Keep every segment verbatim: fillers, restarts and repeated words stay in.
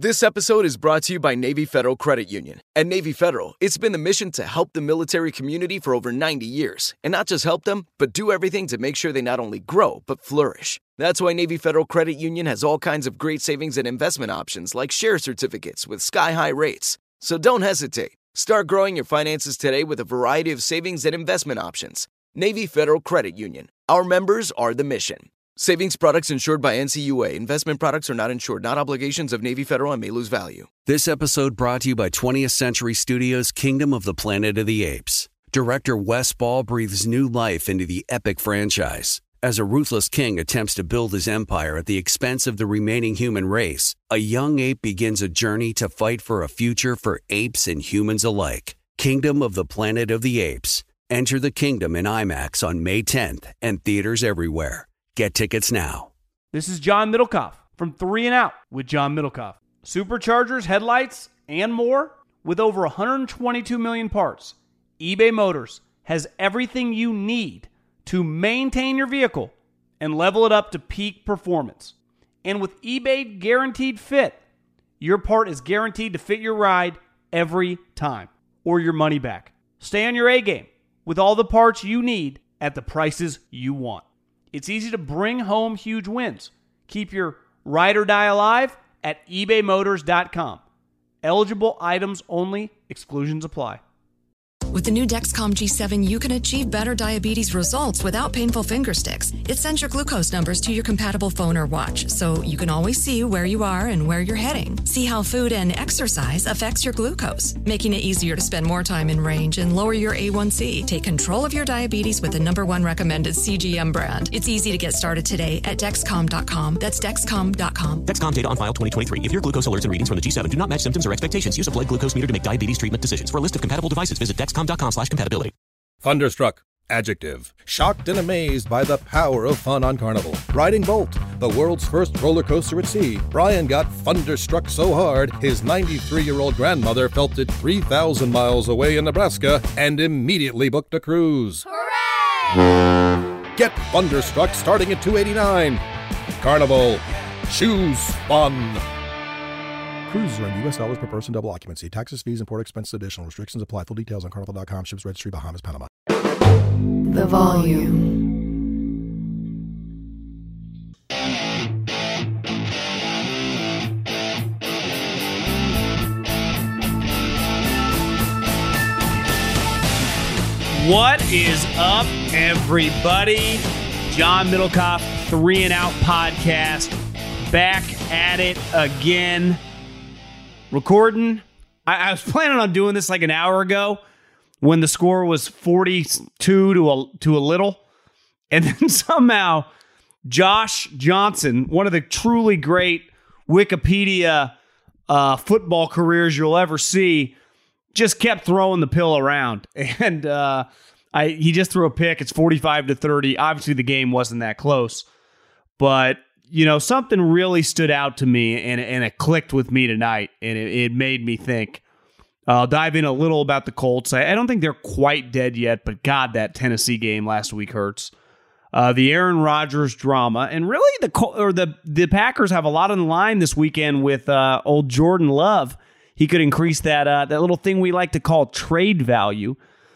This episode is brought to you by Navy Federal Credit Union. At Navy Federal, it's been the mission to help the military community for over ninety years. And not just help them, but do everything to make sure they not only grow, but flourish. That's why Navy Federal Credit Union has all kinds of great savings and investment options like share certificates with sky-high rates. So don't hesitate. Start growing your finances today with a variety of savings and investment options. Navy Federal Credit Union. Our members are the mission. Savings products insured by N C U A. Investment products are not insured, not obligations of Navy Federal and may lose value. This episode brought to you by twentieth Century Studios' Kingdom of the Planet of the Apes. Director Wes Ball breathes new life into the epic franchise. As a ruthless king attempts to build his empire at the expense of the remaining human race, a young ape begins a journey to fight for a future for apes and humans alike. Kingdom of the Planet of the Apes. Enter the kingdom in IMAX on May tenth and theaters everywhere. Get tickets now. This is John Middlecoff from Three and Out with John Middlecoff. Superchargers, headlights, and more. With over one hundred twenty-two million parts, eBay Motors has everything you need to maintain your vehicle and level it up to peak performance. And with eBay Guaranteed Fit, your part is guaranteed to fit your ride every time or your money back. Stay on your A game with all the parts you need at the prices you want. It's easy to bring home huge wins. Keep your ride or die alive at ebay motors dot com. Eligible items only. Exclusions apply. With the new Dexcom G seven, you can achieve better diabetes results without painful finger sticks. It sends your glucose numbers to your compatible phone or watch, so you can always see where you are and where you're heading. See how food and exercise affects your glucose, making it easier to spend more time in range and lower your A one C. Take control of your diabetes with the number one recommended C G M brand. It's easy to get started today at Dexcom dot com. That's Dexcom dot com. Dexcom data on file twenty twenty-three. If your glucose alerts and readings from the G seven do not match symptoms or expectations, use a blood glucose meter to make diabetes treatment decisions. For a list of compatible devices, visit Dexcom dot com slash compatibility. Thunderstruck. Adjective. Shocked and amazed by the power of fun on Carnival. Riding Bolt, the world's first roller coaster at sea. Brian got thunderstruck so hard, his ninety-three-year-old grandmother felt it three thousand miles away in Nebraska and immediately booked a cruise. Hooray! Get thunderstruck starting at two hundred eighty-nine dollars. Carnival. Choose fun. Cruises are in U S dollars per person, double occupancy. Taxes, fees, and port expenses additional. Restrictions apply. Full details on carnival dot com. Ships registry, Bahamas, Panama. The volume. What is up, everybody? John Middlecoff, Three and Out podcast. Back at it again. Recording. I, I was planning on doing this like an hour ago when the score was forty-two to a, to a little. And then somehow Josh Johnson, one of the truly great Wikipedia uh, football careers you'll ever see, just kept throwing the pill around. And uh, I he just threw a pick. It's forty-five to thirty. Obviously, the game wasn't that close. But you know, something really stood out to me, and, and it clicked with me tonight, and it, it made me think. I'll dive in a little about the Colts. I, I don't think they're quite dead yet, but God, that Tennessee game last week hurts. Uh, the Aaron Rodgers drama, and really the Col- or the the Packers have a lot on the line this weekend with uh, old Jordan Love. He could increase that uh, that little thing we like to call trade value.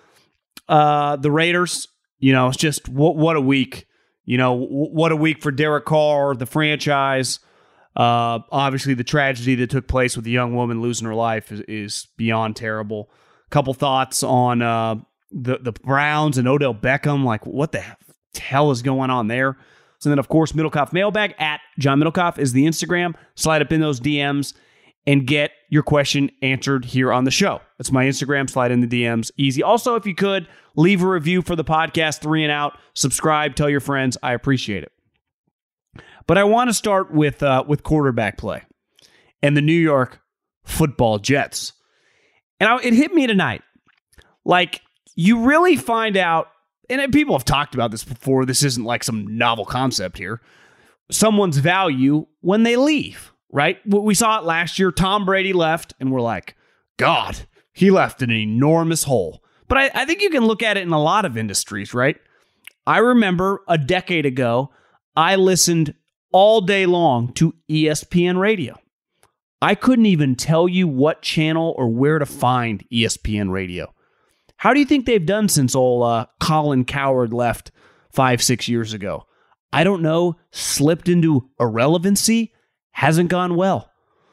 Uh, the Raiders, you know, it's just what what a week. You know, what a week for Derek Carr, the franchise. Uh, obviously, the tragedy that took place with the young woman losing her life is, is beyond terrible. A couple thoughts on uh, the, the Browns and Odell Beckham. Like, what the hell is going on there? And then, of course, Middlecoff Mailbag at John Middlecoff is the Instagram. Slide up in those D Ms and get your question answered here on the show. That's my Instagram. Slide in the D Ms. Easy. Also, if you could, leave a review for the podcast, Three and Out. Subscribe. Tell your friends. I appreciate it. But I want to start with uh, with quarterback play and the New York Football Jets. And I, it hit me tonight. Like, you really find out, and people have talked about this before. This isn't like some novel concept here. Someone's value when they leave. Right? We saw it last year. Tom Brady left, and we're like, God, he left an enormous hole. But I, I think you can look at it in a lot of industries, right? I remember a decade ago, I listened all day long to E S P N radio. I couldn't even tell you what channel or where to find E S P N radio. How do you think they've done since old uh, Colin Cowherd left five, six years ago? I don't know. Slipped into irrelevancy. Hasn't gone well.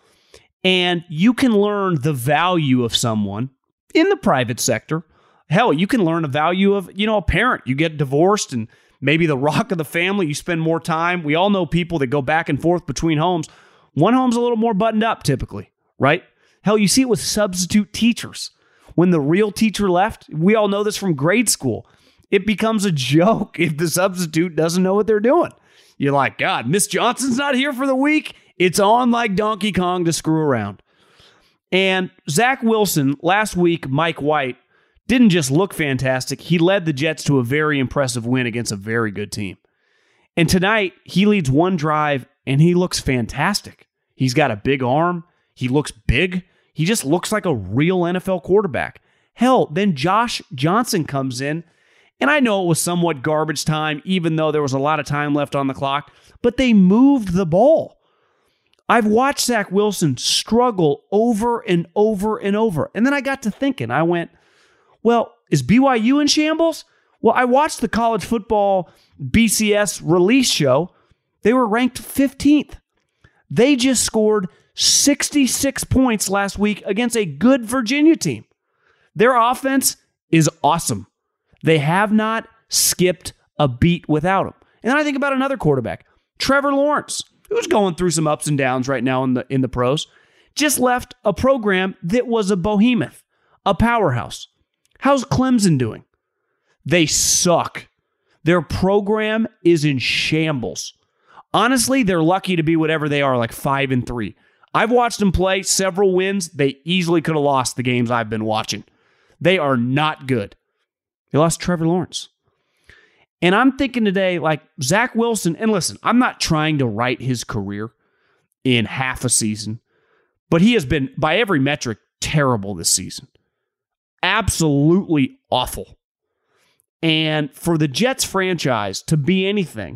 And you can learn the value of someone in the private sector. Hell, you can learn the value of, you know, a parent. You get divorced and maybe the rock of the family, you spend more time. We all know people that go back and forth between homes. One home's a little more buttoned up typically, right? Hell, you see it with substitute teachers. When the real teacher left, we all know this from grade school. It becomes a joke if the substitute doesn't know what they're doing. You're like, God, Miss Johnson's not here for the week. It's on like Donkey Kong to screw around. And Zach Wilson, last week, Mike White, didn't just look fantastic. He led the Jets to a very impressive win against a very good team. And tonight, he leads one drive, and he looks fantastic. He's got a big arm. He looks big. He just looks like a real N F L quarterback. Hell, then Josh Johnson comes in, and I know it was somewhat garbage time, even though there was a lot of time left on the clock, but they moved the ball. I've watched Zach Wilson struggle over and over and over. And then I got to thinking, I went, well, is B Y U in shambles? Well, I watched the college football B C S release show. They were ranked fifteenth. They just scored sixty-six points last week against a good Virginia team. Their offense is awesome. They have not skipped a beat without him. And then I think about another quarterback, Trevor Lawrence, who's going through some ups and downs right now in the in the pros, just left a program that was a behemoth, a powerhouse. How's Clemson doing? They suck. Their program is in shambles. Honestly, they're lucky to be whatever they are, like five and three. I've watched them play several wins. They easily could have lost the games I've been watching. They are not good. They lost Trevor Lawrence. And I'm thinking today, like Zach Wilson, and listen, I'm not trying to write his career in half a season, but he has been, by every metric, terrible this season. Absolutely awful. And for the Jets franchise to be anything,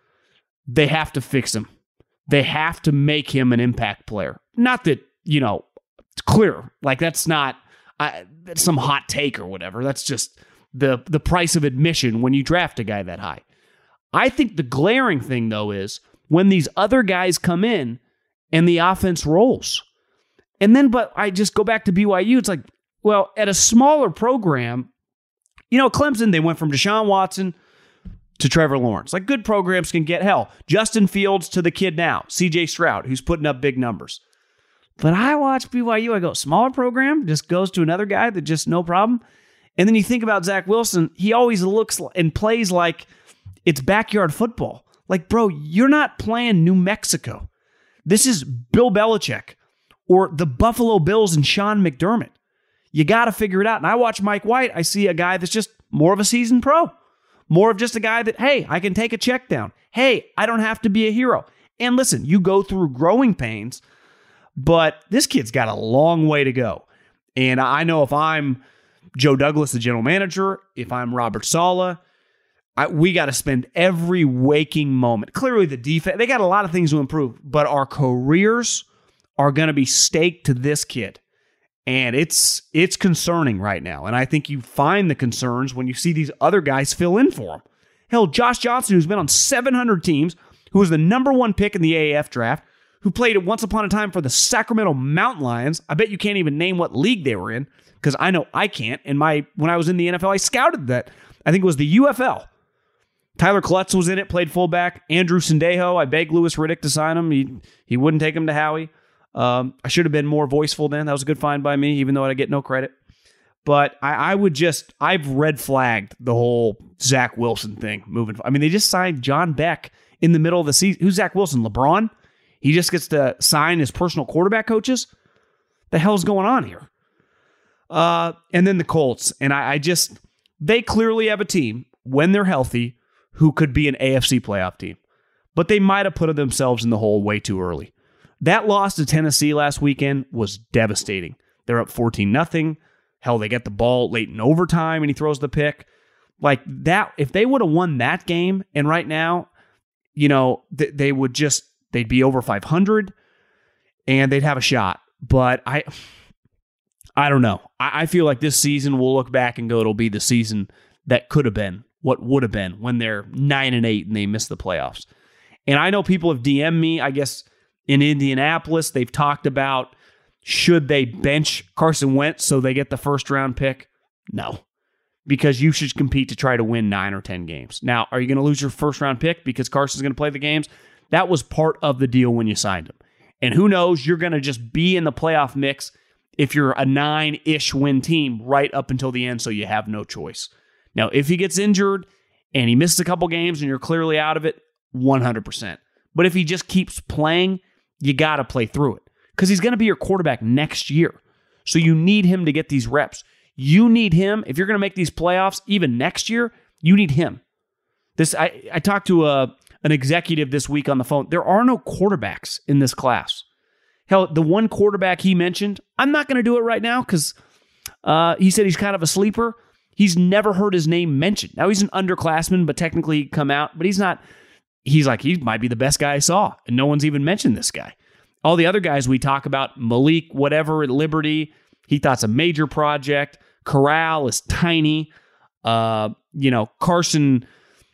they have to fix him. They have to make him an impact player. Not that, you know, it's clear. Like, that's not I, that's some hot take or whatever. That's just the, the price of admission when you draft a guy that high. I think the glaring thing, though, is when these other guys come in and the offense rolls. And then, but I just go back to B Y U. It's like, well, at a smaller program, you know, Clemson, they went from Deshaun Watson to Trevor Lawrence. Like, good programs can get, hell, Justin Fields to the kid now, C J Stroud, who's putting up big numbers. But I watch B Y U, I go, smaller program, just goes to another guy that just no problem. And then you think about Zach Wilson, he always looks and plays like it's backyard football. Like, bro, you're not playing New Mexico. This is Bill Belichick or the Buffalo Bills and Sean McDermott. You got to figure it out. And I watch Mike White, I see a guy that's just more of a seasoned pro. More of just a guy that, hey, I can take a check down. Hey, I don't have to be a hero. And listen, you go through growing pains, but this kid's got a long way to go. And I know if I'm Joe Douglas, the general manager, if I'm Robert Saleh, I, we got to spend every waking moment. Clearly the defense, they got a lot of things to improve, but our careers are going to be staked to this kid. And it's it's concerning right now. And I think you find the concerns when you see these other guys fill in for him. Hell, Josh Johnson, who's been on seven hundred teams, who was the number one pick in the A A F draft, who played at once upon a time for the Sacramento Mountain Lions. I bet you can't even name what league they were in, because I know I can't. And my when I was in the N F L, I scouted that. I think it was the U F L. Tyler Klutz was in it, played fullback. Andrew Sendejo, I begged Louis Riddick to sign him. He, he wouldn't take him to Howie. Um, I should have been more voiceful then. That was a good find by me, even though I get no credit. But I, I would just, I've red flagged the whole Zach Wilson thing moving. I mean, they just signed John Beck in the middle of the season. Who's Zach Wilson? LeBron? He just gets to sign his personal quarterback coaches? The hell's going on here? Uh, and then the Colts. And I, I just, they clearly have a team, when they're healthy, who could be an A F C playoff team. But they might have put themselves in the hole way too early. That loss to Tennessee last weekend was devastating. They're up fourteen nothing. Hell, they get the ball late in overtime and he throws the pick. Like that, if they would have won that game, and right now, you know, th- they would just, they'd be over five hundred. and they'd have a shot. But I I don't know. I, I feel like this season we'll look back and go, it'll be the season that could have been, what would have been, when they're nine and eight and they miss the playoffs. And I know people have D M'd me, I guess, in Indianapolis. They've talked about, should they bench Carson Wentz so they get the first round pick? No. Because you should compete to try to win nine or ten games. Now, are you going to lose your first round pick because Carson's going to play the games? That was part of the deal when you signed him. And who knows, you're going to just be in the playoff mix if you're a nine-ish win team right up until the end, so you have no choice. Now, if he gets injured and he misses a couple games and you're clearly out of it, one hundred percent. But if he just keeps playing, you got to play through it. Because he's going to be your quarterback next year. So you need him to get these reps. You need him. If you're going to make these playoffs even next year, you need him. This I, I talked to a, an executive this week on the phone. There are no quarterbacks in this class. Hell, the one quarterback he mentioned, I'm not going to do it right now because uh, he said he's kind of a sleeper. He's never heard his name mentioned. Now, he's an underclassman, but technically he'd come out. But he's not, he's like, he might be the best guy I saw. And no one's even mentioned this guy. All the other guys we talk about, Malik, whatever, at Liberty, he thought it's a major project. Corral is tiny. Uh, you know, Carson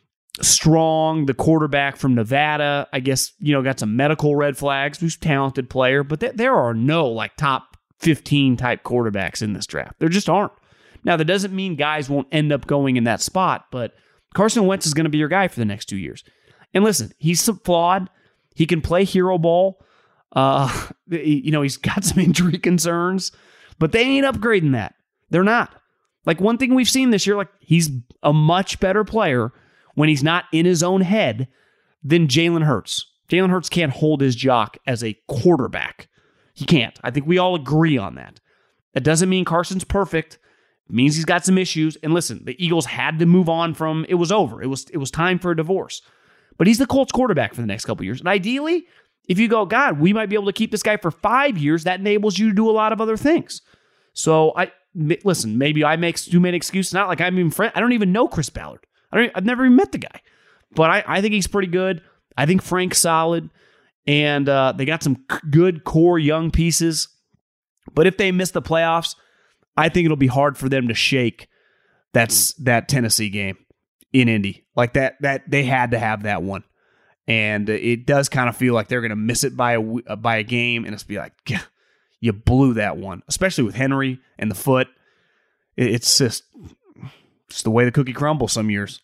Strong, the quarterback from Nevada, I guess, you know, got some medical red flags. He's a talented player, but th- there are no like top fifteen type quarterbacks in this draft. There just aren't. Now, that doesn't mean guys won't end up going in that spot, but Carson Wentz is going to be your guy for the next two years. And listen, he's flawed. He can play hero ball. Uh, you know, he's got some injury concerns, but they ain't upgrading that. They're not. Like, one thing we've seen this year, like, he's a much better player when he's not in his own head than Jalen Hurts. Jalen Hurts can't hold his jock as a quarterback. He can't. I think we all agree on that. That doesn't mean Carson's perfect. It means he's got some issues. And listen, the Eagles had to move on from, it was over. It was, it was time for a divorce. But he's the Colts quarterback for the next couple of years. And ideally, if you go, God, we might be able to keep this guy for five years, that enables you to do a lot of other things. So, I listen, maybe I make too many excuses. Not like I'm even friend. I don't even know Chris Ballard. I don't, I've never even met the guy. But I, I think he's pretty good. I think Frank's solid. And uh, they got some c- good core young pieces. But if they miss the playoffs, I think it'll be hard for them to shake that's that Tennessee game in Indy. Like that, that they had to have that one. And it does kind of feel like they're going to miss it by a, by a game. And it's be like, you blew that one, especially with Henry and the foot. It's just, it's the way the cookie crumbles some years.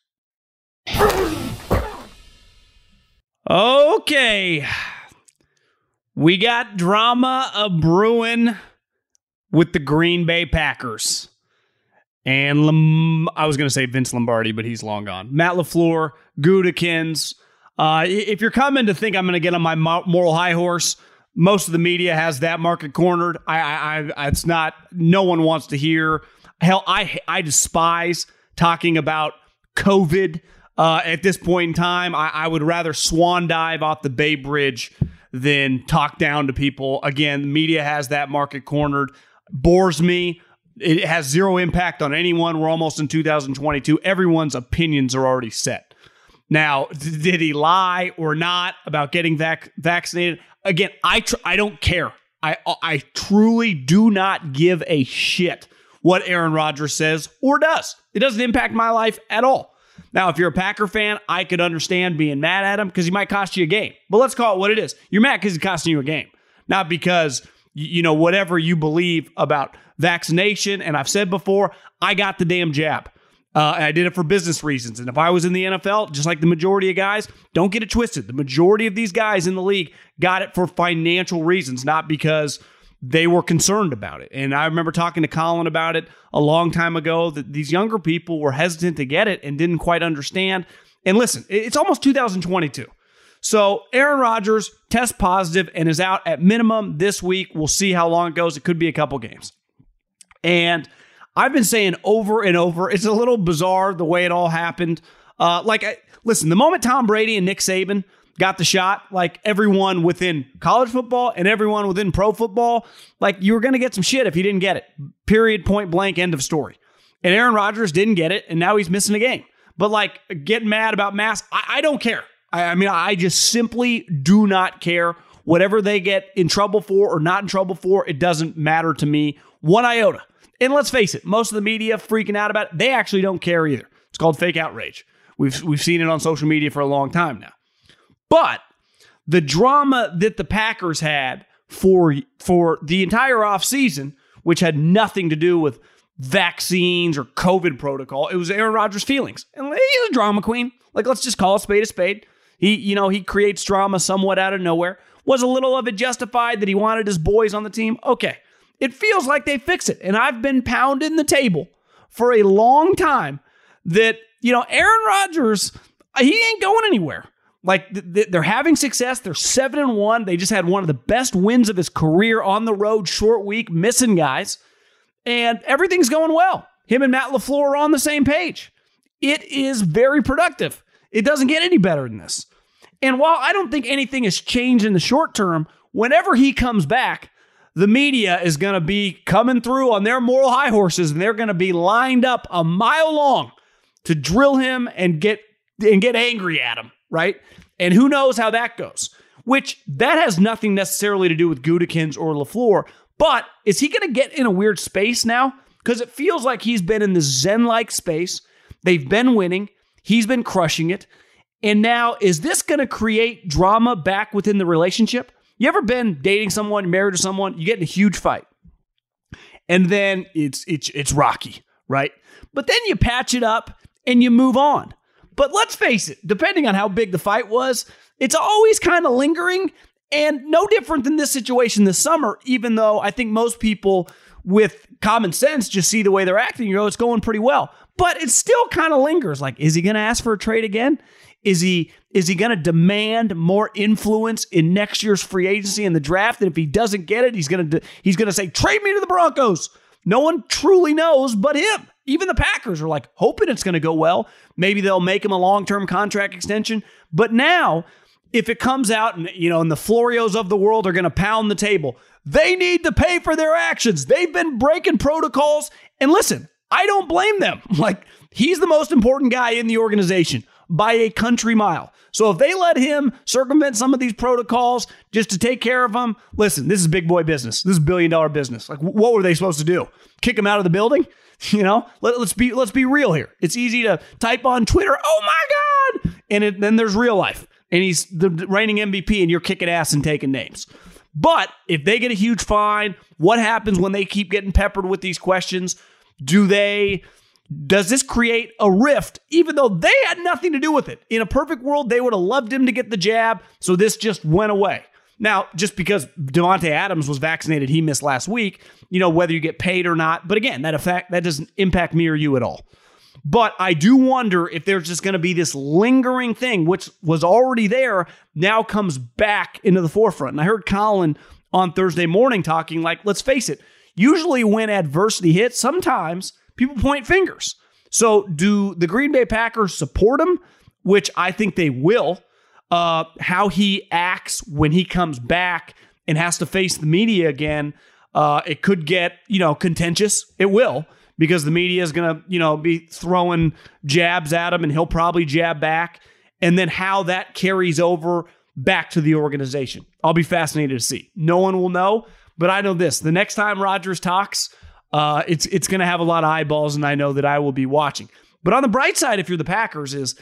Okay. We got drama a brewing with the Green Bay Packers. And Lam- I was going to say Vince Lombardi, but he's long gone. Matt LaFleur, Gutekunst. Uh, if you're coming to think I'm going to get on my moral high horse, most of the media has that market cornered. I, I, I, it's not. No one wants to hear. Hell, I, I despise talking about COVID uh, at this point in time. I, I would rather swan dive off the Bay Bridge than talk down to people. Again, the media has that market cornered. Bores me. It has zero impact on anyone. We're almost in two thousand twenty-two. Everyone's opinions are already set. Now, did he lie or not about getting vac- vaccinated? Again, I tr- I don't care. I I truly do not give a shit what Aaron Rodgers says or does. It doesn't impact my life at all. Now, if you're a Packer fan, I could understand being mad at him because he might cost you a game. But let's call it what it is. You're mad because he's costing you a game, not because, you know, whatever you believe about vaccination. And I've said before, I got the damn jab. Uh, and I did it for business reasons. And if I was in the N F L, just like the majority of guys, don't get it twisted. The majority of these guys in the league got it for financial reasons, not because they were concerned about it. And I remember talking to Colin about it a long time ago, that these younger people were hesitant to get it and didn't quite understand. And listen, it's almost two thousand twenty-two. So Aaron Rodgers tests positive and is out at minimum this week. We'll see how long it goes. It could be a couple games. And I've been saying over and over, it's a little bizarre the way it all happened. Uh, like, I, listen, the moment Tom Brady and Nick Saban got the shot, like everyone within college football and everyone within pro football, like you were going to get some shit if you didn't get it. Period, point blank, end of story. And Aaron Rodgers didn't get it, and now he's missing a game. But like, getting mad about masks, I, I don't care. I, I mean, I just simply do not care Whatever they get in trouble for or not in trouble for, it doesn't matter to me one iota. And let's face it, most of the media freaking out about it, they actually don't care either. It's called fake outrage. We've we've seen it on social media for a long time now. But the drama that the Packers had for, for the entire offseason, which had nothing to do with vaccines or COVID protocol, it was Aaron Rodgers' feelings. And he's a drama queen. Like, let's just call a spade a spade. He, you know, he creates drama somewhat out of nowhere. Was a little of it justified that he wanted his boys on the team? Okay. It feels like they fix it. And I've been pounding the table for a long time that, you know, Aaron Rodgers, he ain't going anywhere. Like, th- they're having success. They're seven and one. They just had one of the best wins of his career on the road, short week, missing guys. And everything's going well. Him and Matt LaFleur are on the same page. It is very productive. It doesn't get any better than this. And while I don't think anything has changed in the short term, whenever he comes back, the media is going to be coming through on their moral high horses, and they're going to be lined up a mile long to drill him and get and get angry at him, right? And who knows how that goes? Which, that has nothing necessarily to do with Gutekunst or LaFleur, but is he going to get in a weird space now? Because it feels like he's been in the Zen-like space. They've been winning. He's been crushing it. And now, is this going to create drama back within the relationship? You ever been dating someone, married to someone, you get in a huge fight, and then it's it's it's rocky, right? But then you patch it up and you move on. But let's face it, depending on how big the fight was, it's always kind of lingering, and no different than this situation this summer, even though I think most people with common sense just see the way they're acting, you know, it's going pretty well. But it still kind of lingers. Like, is he going to ask for a trade again? Is he is he going to demand more influence in next year's free agency in the draft? And if he doesn't get it, he's going to he's going to say, trade me to the Broncos. No one truly knows but him. Even the Packers are like hoping it's going to go well. Maybe they'll make him a long-term contract extension. But now, if it comes out and, you know, and the Florios of the world are going to pound the table, they need to pay for their actions. They've been breaking protocols. And listen, I don't blame them. Like, he's the most important guy in the organization by a country mile. So if they let him circumvent some of these protocols just to take care of them, listen, this is big boy business. This is billion dollar business. Like, what were they supposed to do? Kick him out of the building? You know, Let, let's be let's be real here. It's easy to type on Twitter, oh my God, and it, then there's real life. And he's the reigning M V P and you're kicking ass and taking names. But if they get a huge fine, what happens when they keep getting peppered with these questions? Do they... Does this create a rift, even though they had nothing to do with it? In a perfect world, they would have loved him to get the jab, so this just went away. Now, just because Davante Adams was vaccinated, he missed last week, you know, whether you get paid or not. But again, that effect, that doesn't impact me or you at all. But I do wonder if there's just going to be this lingering thing, which was already there, now comes back into the forefront. And I heard Colin on Thursday morning talking like, let's face it, usually when adversity hits, sometimes people point fingers. So do the Green Bay Packers support him, which I think they will? Uh, how he acts when he comes back and has to face the media again, uh, it could get, you know, contentious. It will, because the media is going to, you know, be throwing jabs at him and he'll probably jab back. And then how that carries over back to the organization. I'll be fascinated to see. No one will know, but I know this. The next time Rodgers talks, Uh, it's it's going to have a lot of eyeballs, and I know that I will be watching. But on the bright side, if you're the Packers, is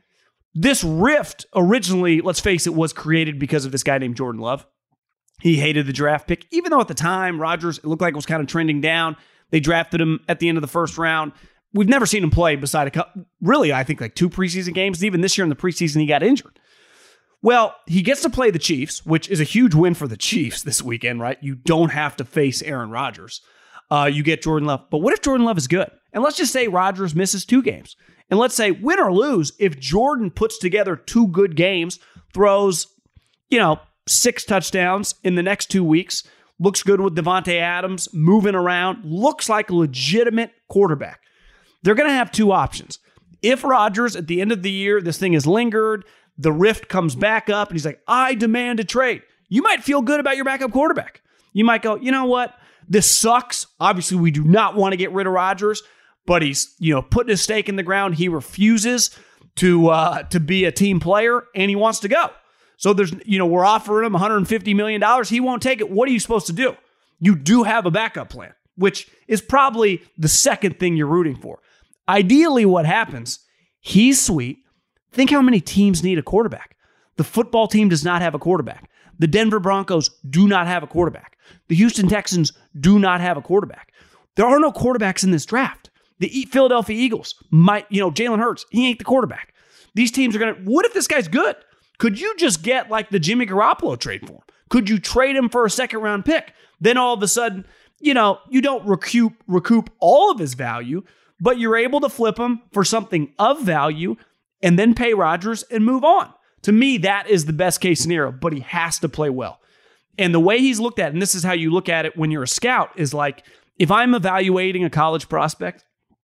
this rift originally, let's face it, was created because of this guy named Jordan Love. He hated the draft pick, even though at the time, Rodgers, it looked like it was kind of trending down. They drafted him at the end of the first round. We've never seen him play beside a couple, really, I think like two preseason games. Even this year in the preseason, he got injured. Well, he gets to play the Chiefs, which is a huge win for the Chiefs this weekend, right? You don't have to face Aaron Rodgers. Uh, you get Jordan Love. But what if Jordan Love is good? And let's just say Rodgers misses two games. And let's say, win or lose, if Jordan puts together two good games, throws, you know, six touchdowns in the next two weeks, looks good with Davante Adams, moving around, looks like a legitimate quarterback, they're going to have two options. If Rodgers, at the end of the year, this thing has lingered, the rift comes back up, and he's like, I demand a trade, you might feel good about your backup quarterback. You might go, you know what? This sucks. Obviously, we do not want to get rid of Rodgers, but he's, you know, putting his stake in the ground. He refuses to uh, to be a team player, and he wants to go. So there's, you know, we're offering him one hundred fifty million dollars. He won't take it. What are you supposed to do? You do have a backup plan, which is probably the second thing you're rooting for. Ideally, what happens, he's sweet. Think how many teams need a quarterback. The football team does not have a quarterback. The Denver Broncos do not have a quarterback. The Houston Texans do not have a quarterback. There are no quarterbacks in this draft. The Philadelphia Eagles might, you know, Jalen Hurts, he ain't the quarterback. These teams are going to, what if this guy's good? Could you just get like the Jimmy Garoppolo trade for him? Could you trade him for a second round pick? Then all of a sudden, you know, you don't recoup, recoup all of his value, but you're able to flip him for something of value and then pay Rodgers and move on. To me, that is the best case scenario, but he has to play well. And the way he's looked at, and this is how you look at it when you're a scout, is like, if I'm evaluating a college prospect,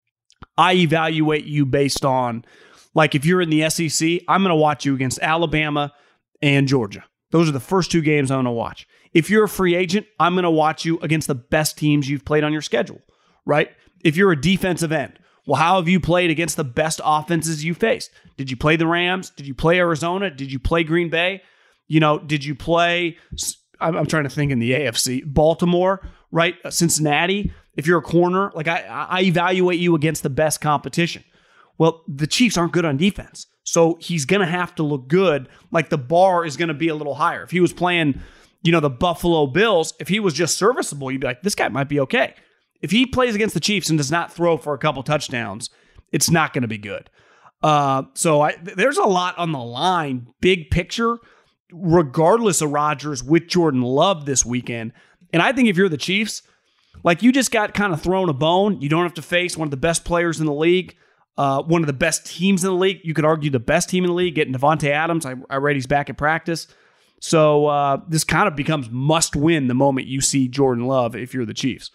I evaluate you based on, like, if you're in the S E C, I'm going to watch you against Alabama and Georgia. Those are the first two games I'm going to watch. If you're a free agent, I'm going to watch you against the best teams you've played on your schedule, right? If you're a defensive end, well, how have you played against the best offenses you faced? Did you play the Rams? Did you play Arizona? Did you play Green Bay? You know, did you play, I'm, I'm trying to think in the A F C, Baltimore, right? Cincinnati. If you're a corner, like I, I evaluate you against the best competition. Well, the Chiefs aren't good on defense. So he's going to have to look good. Like the bar is going to be a little higher. If he was playing, you know, the Buffalo Bills, if he was just serviceable, you'd be like, this guy might be okay. If he plays against the Chiefs and does not throw for a couple touchdowns, it's not going to be good. Uh, so I, there's a lot on the line, big picture, regardless of Rodgers with Jordan Love this weekend. And I think if you're the Chiefs, like you just got kind of thrown a bone. You don't have to face one of the best players in the league, uh, one of the best teams in the league. You could argue the best team in the league, getting Devontae Adams. I, I read he's back at practice. So uh, this kind of becomes must win the moment you see Jordan Love if you're the Chiefs.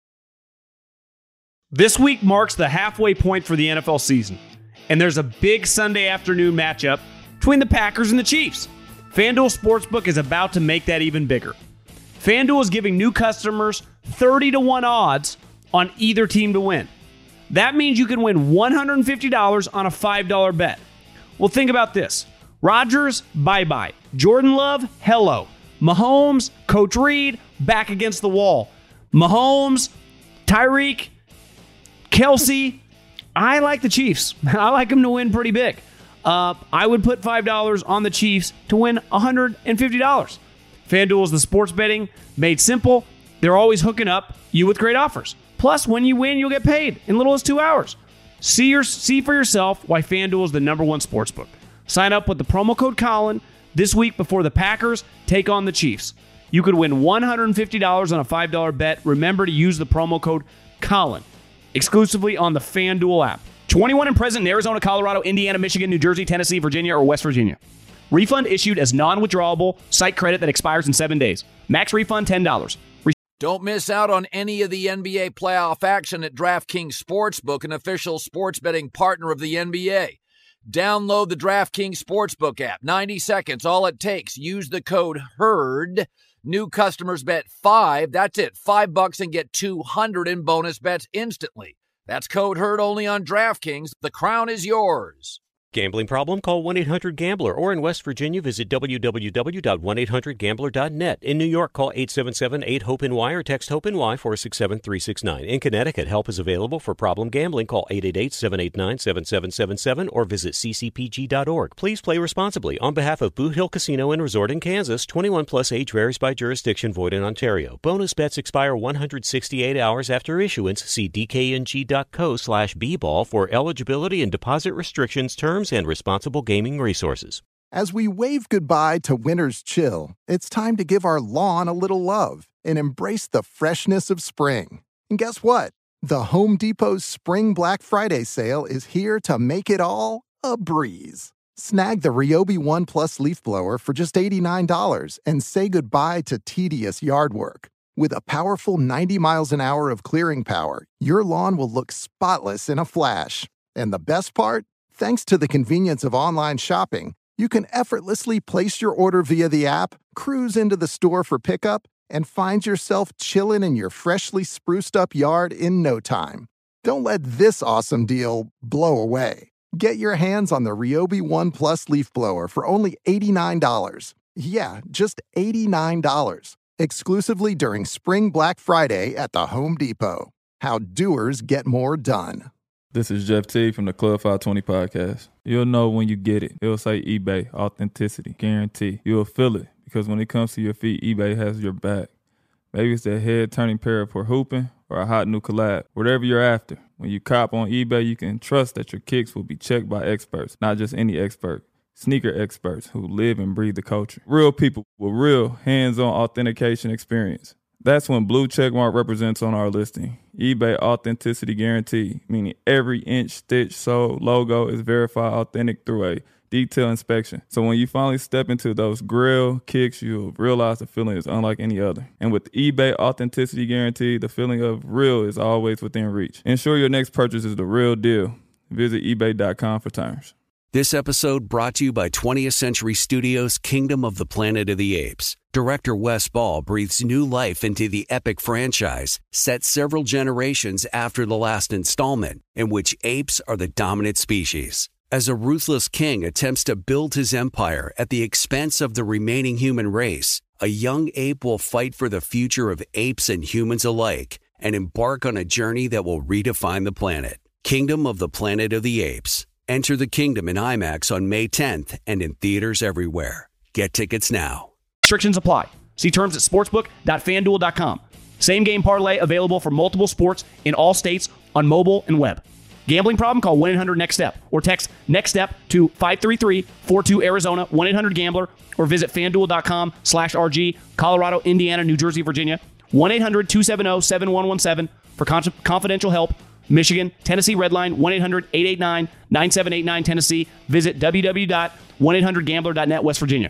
This week marks the halfway point for the N F L season, and there's a big Sunday afternoon matchup between the Packers and the Chiefs. FanDuel Sportsbook is about to make that even bigger. FanDuel is giving new customers thirty to one odds on either team to win. That means you can win one hundred fifty dollars on a five dollar bet. Well, think about this. Rodgers, bye-bye. Jordan Love, hello. Mahomes, Coach Reed, back against the wall. Mahomes, Tyreek, Kelsey, I like the Chiefs. I like them to win pretty big. Uh, I would put five dollars on the Chiefs to win one hundred fifty dollars. FanDuel is the sports betting made simple. They're always hooking up you with great offers. Plus, when you win, you'll get paid in little as two hours. See your see for yourself why FanDuel is the number one sportsbook. Sign up with the promo code Colin this week before the Packers take on the Chiefs. You could win one hundred fifty dollars on a five dollar bet. Remember to use the promo code Colin exclusively on the FanDuel app. twenty-one and present in Arizona, Colorado, Indiana, Michigan, New Jersey, Tennessee, Virginia, or West Virginia. Refund issued as non-withdrawable site credit that expires in seven days. Max refund ten dollars. Don't miss out on any of the N B A playoff action at DraftKings Sportsbook, an official sports betting partner of the N B A. Download the DraftKings Sportsbook app. ninety seconds, all it takes. Use the code HERD. New customers bet five. That's it. Five bucks and get two hundred in bonus bets instantly. That's code HERD only on DraftKings. The crown is yours. Gambling problem? Call one eight hundred gambler, or in West Virginia, visit w w w dot one eight hundred gambler dot net. In New York, call eight seven seven eight hope N Y or text HOPE-NY four six seven three six nine. In Connecticut, help is available for problem gambling. Call eight eight eight seven eight nine seven seven seven seven or visit c c p g dot org. Please play responsibly. On behalf of Boot Hill Casino and Resort in Kansas, twenty-one plus age varies by jurisdiction, void in Ontario. Bonus bets expire one hundred sixty-eight hours after issuance. See d k n g dot co slash b ball for eligibility and deposit restrictions, terms, and responsible gaming resources. As we wave goodbye to winter's chill, it's time to give our lawn a little love and embrace the freshness of spring. And guess what? The Home Depot's Spring Black Friday sale is here to make it all a breeze. Snag the Ryobi One Plus leaf blower for just eighty-nine dollars and say goodbye to tedious yard work. With a powerful ninety miles an hour of clearing power, your lawn will look spotless in a flash. And the best part? Thanks to the convenience of online shopping, you can effortlessly place your order via the app, cruise into the store for pickup, and find yourself chilling in your freshly spruced up yard in no time. Don't let this awesome deal blow away. Get your hands on the Ryobi One Plus leaf blower for only eighty-nine dollars. Yeah, just eighty-nine dollars. Exclusively during Spring Black Friday at the Home Depot. How doers get more done. This is Jeff T from the Club five twenty podcast. You'll know when you get it. It'll say eBay, authenticity, guarantee. You'll feel it because when it comes to your feet, eBay has your back. Maybe it's that head-turning pair for hooping or a hot new collab. Whatever you're after, when you cop on eBay, you can trust that your kicks will be checked by experts, not just any expert. Sneaker experts who live and breathe the culture. Real people with real hands-on authentication experience. That's when blue checkmark represents on our listing. eBay Authenticity Guarantee, meaning every inch, stitch, sole, logo is verified authentic through a detailed inspection. So when you finally step into those grill kicks, you'll realize the feeling is unlike any other. And with eBay Authenticity Guarantee, the feeling of real is always within reach. Ensure your next purchase is the real deal. Visit ebay dot com for terms. This episode brought to you by twentieth Century Studios' Kingdom of the Planet of the Apes. Director Wes Ball breathes new life into the epic franchise, set several generations after the last installment, in which apes are the dominant species. As a ruthless king attempts to build his empire at the expense of the remaining human race, a young ape will fight for the future of apes and humans alike and embark on a journey that will redefine the planet. Kingdom of the Planet of the Apes. Enter the kingdom in IMAX on May tenth and in theaters everywhere. Get tickets now. Restrictions apply. See terms at sportsbook dot fan duel dot com. Same game parlay available for multiple sports in all states on mobile and web. Gambling problem? Call one eight hundred next step or text NEXTSTEP to five three three four two Arizona, one eight hundred gambler, or visit fanduel dot com slash R G, Colorado, Indiana, New Jersey, Virginia, one eight hundred two seven zero seven one one seven for con- confidential help. Michigan, Tennessee Redline, one eight hundred eight eight nine nine seven eight nine Tennessee. Visit w w w dot one eight hundred gambler dot net West Virginia.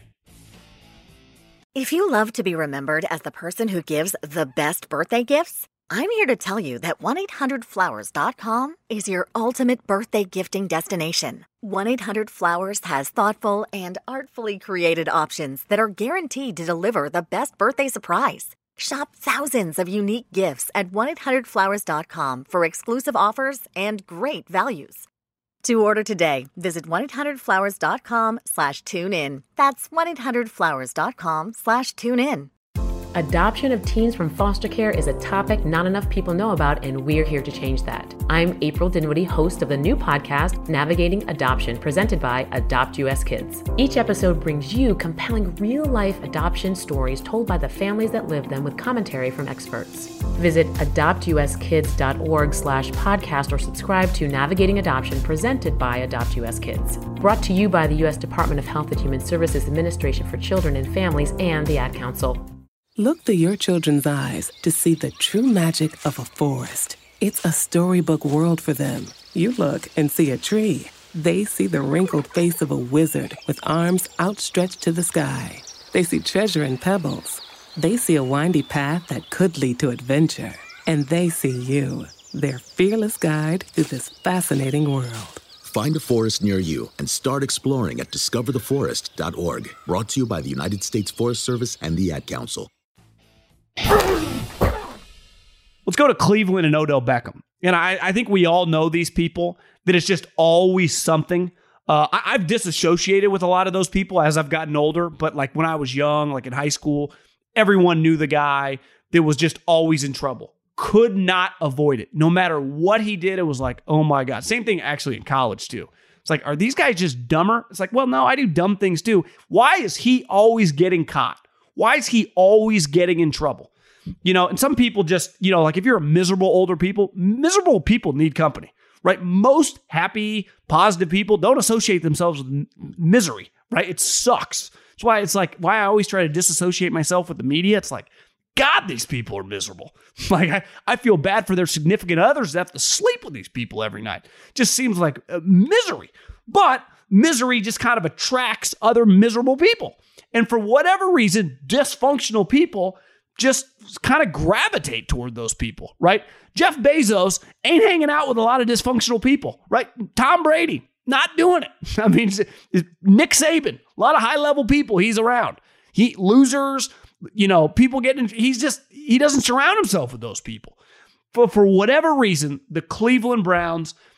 If you love to be remembered as the person who gives the best birthday gifts, I'm here to tell you that one eight hundred flowers dot com is your ultimate birthday gifting destination. one eight hundred flowers has thoughtful and artfully created options that are guaranteed to deliver the best birthday surprise. Shop thousands of unique gifts at one eight hundred flowers dot com for exclusive offers and great values. To order today, visit one eight hundred flowers dot com slash tune in. That's one eight hundred flowers dot com slash tune in. Adoption of teens from foster care is a topic not enough people know about, and we're here to change that. I'm April Dinwiddie, host of the new podcast, Navigating Adoption, presented by Adopt U S Kids. Each episode brings you compelling real-life adoption stories told by the families that live them with commentary from experts. Visit adopt u s kids dot org slash podcast or subscribe to Navigating Adoption, presented by Adopt U S Kids. Brought to you by the U S Department of Health and Human Services Administration for Children and Families and the Ad Council. Look through your children's eyes to see the true magic of a forest. It's a storybook world for them. You look and see a tree. They see the wrinkled face of a wizard with arms outstretched to the sky. They see treasure in pebbles. They see a windy path that could lead to adventure. And they see you, their fearless guide through this fascinating world. Find a forest near you and start exploring at discover the forest dot org. Brought to you by the United States Forest Service and the Ad Council. Let's go to Cleveland and Odell Beckham. And I, I think we all know these people, that it's just always something. Uh, I, I've disassociated with a lot of those people as I've gotten older. But like when I was young, like in high school, everyone knew the guy that was just always in trouble. Could not avoid it. No matter what he did, it was like, oh my God. Same thing actually in college too. It's like, are these guys just dumber? It's like, well, no, I do dumb things too. Why is he always getting caught? Why is he always getting in trouble? You know, and some people just, you know, like if you're a miserable older people, miserable people need company, right? Most happy, positive people don't associate themselves with m- misery, right? It sucks. That's why it's like, why I always try to disassociate myself with the media. It's like, God, these people are miserable. Like, I, I feel bad for their significant others that have to sleep with these people every night. Just seems like uh, misery. But misery just kind of attracts other miserable people. And for whatever reason, dysfunctional people just kind of gravitate toward those people, right? Jeff Bezos ain't hanging out with a lot of dysfunctional people, right? Tom Brady, not doing it. I mean, Nick Saban, a lot of high-level people he's around. He losers, you know, people getting, he's just, he doesn't surround himself with those people. But for whatever reason, the Cleveland Browns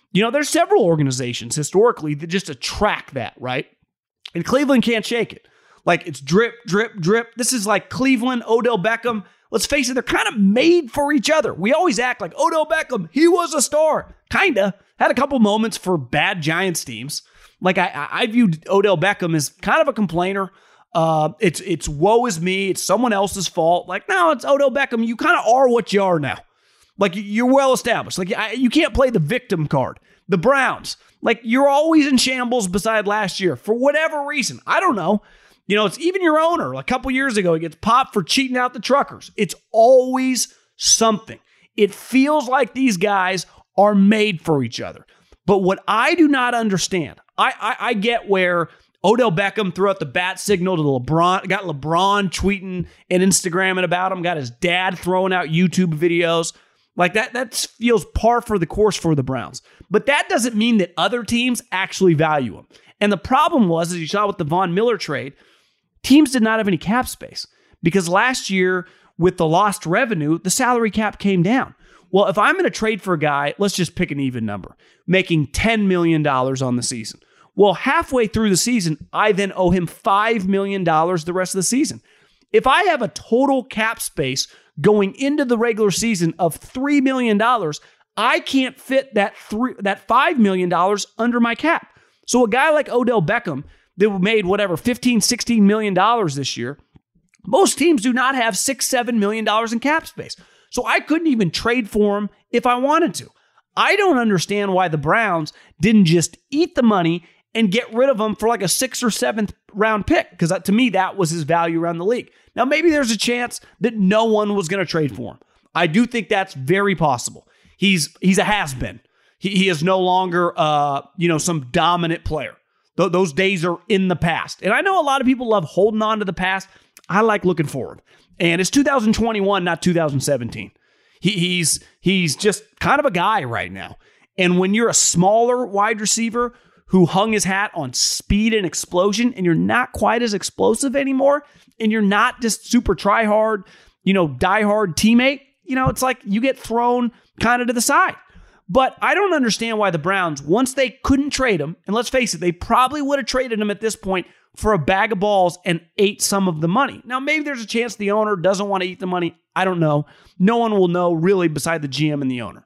You know, there's several organizations historically that just attract that, right? And Cleveland can't shake it. Like, it's drip, drip, drip. This is like Cleveland, Odell Beckham. Let's face it, they're kind of made for each other. We always act like Odell Beckham, he was a star. Kinda. Had a couple moments for bad Giants teams. Like, I, I viewed Odell Beckham as kind of a complainer. Uh, it's it's woe is me. It's someone else's fault. Like, no, it's Odell Beckham. You kind of are what you are now. Like, you're well established. Like, I, you can't play the victim card. The Browns, like, you're always in shambles beside last year for whatever reason. I don't know. You know, it's even your owner. A couple years ago, he gets popped for cheating out the truckers. It's always something. It feels like these guys are made for each other. But what I do not understand, I, I, I get where Odell Beckham threw out the bat signal to LeBron, got LeBron tweeting and Instagramming about him, got his dad throwing out YouTube videos. Like, that, that feels par for the course for the Browns. But that doesn't mean that other teams actually value him. And the problem was, as you saw with the Von Miller trade, teams did not have any cap space because last year with the lost revenue, the salary cap came down. Well, if I'm going to trade for a guy, let's just pick an even number, making ten million dollars on the season. Well, halfway through the season, I then owe him five million dollars the rest of the season. If I have a total cap space going into the regular season of three million dollars, I can't fit that three, that five million dollars under my cap. So a guy like Odell Beckham that made whatever fifteen, sixteen million dollars this year, most teams do not have six, seven million dollars in cap space. So I couldn't even trade for him if I wanted to. I don't understand why the Browns didn't just eat the money and get rid of him for like a sixth or seventh round pick, because to me, that was his value around the league. Now, maybe there's a chance that no one was going to trade for him. I do think that's very possible. He's he's a has-been. He, he is no longer uh, you know, some dominant player. Th- those days are in the past. And I know a lot of people love holding on to the past. I like looking forward. And it's two thousand twenty-one, not two thousand seventeen. He, he's he's just kind of a guy right now. And when you're a smaller wide receiver who hung his hat on speed and explosion, and you're not quite as explosive anymore, and you're not just super try-hard, you know, die-hard teammate, you know, it's like you get thrown kind of to the side. But I don't understand why the Browns, once they couldn't trade him, and let's face it, they probably would have traded him at this point for a bag of balls and ate some of the money. Now, maybe there's a chance the owner doesn't want to eat the money. I don't know. No one will know really beside the G M and the owner.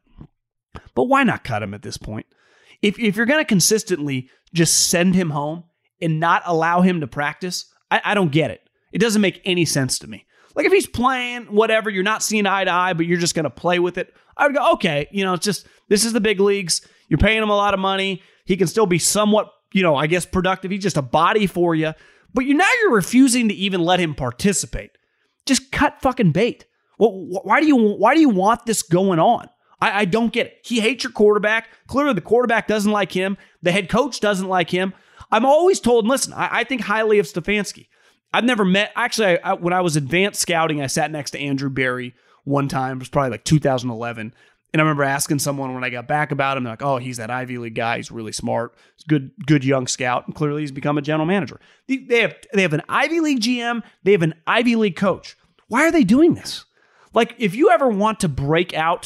But why not cut him at this point? If, if you're going to consistently just send him home and not allow him to practice, I, I don't get it. It doesn't make any sense to me. Like, if he's playing, whatever, you're not seeing eye to eye, but you're just going to play with it, I would go, okay, you know, it's just, this is the big leagues. You're paying him a lot of money. He can still be somewhat, you know, I guess productive. He's just a body for you. But you now you're refusing to even let him participate. Just cut fucking bait. Well, why do you why do you want this going on? I, I don't get it. He hates your quarterback. Clearly, the quarterback doesn't like him. The head coach doesn't like him. I'm always told, listen, I, I think highly of Stefanski. I've never met, actually, I, I, when I was advanced scouting, I sat next to Andrew Berry one time. It was probably like two thousand eleven. And I remember asking someone when I got back about him, they're like, oh, he's that Ivy League guy. He's really smart. He's a good, good young scout. And clearly he's become a general manager. They, they have they have an Ivy League G M. They have an Ivy League coach. Why are they doing this? Like, if you ever want to break out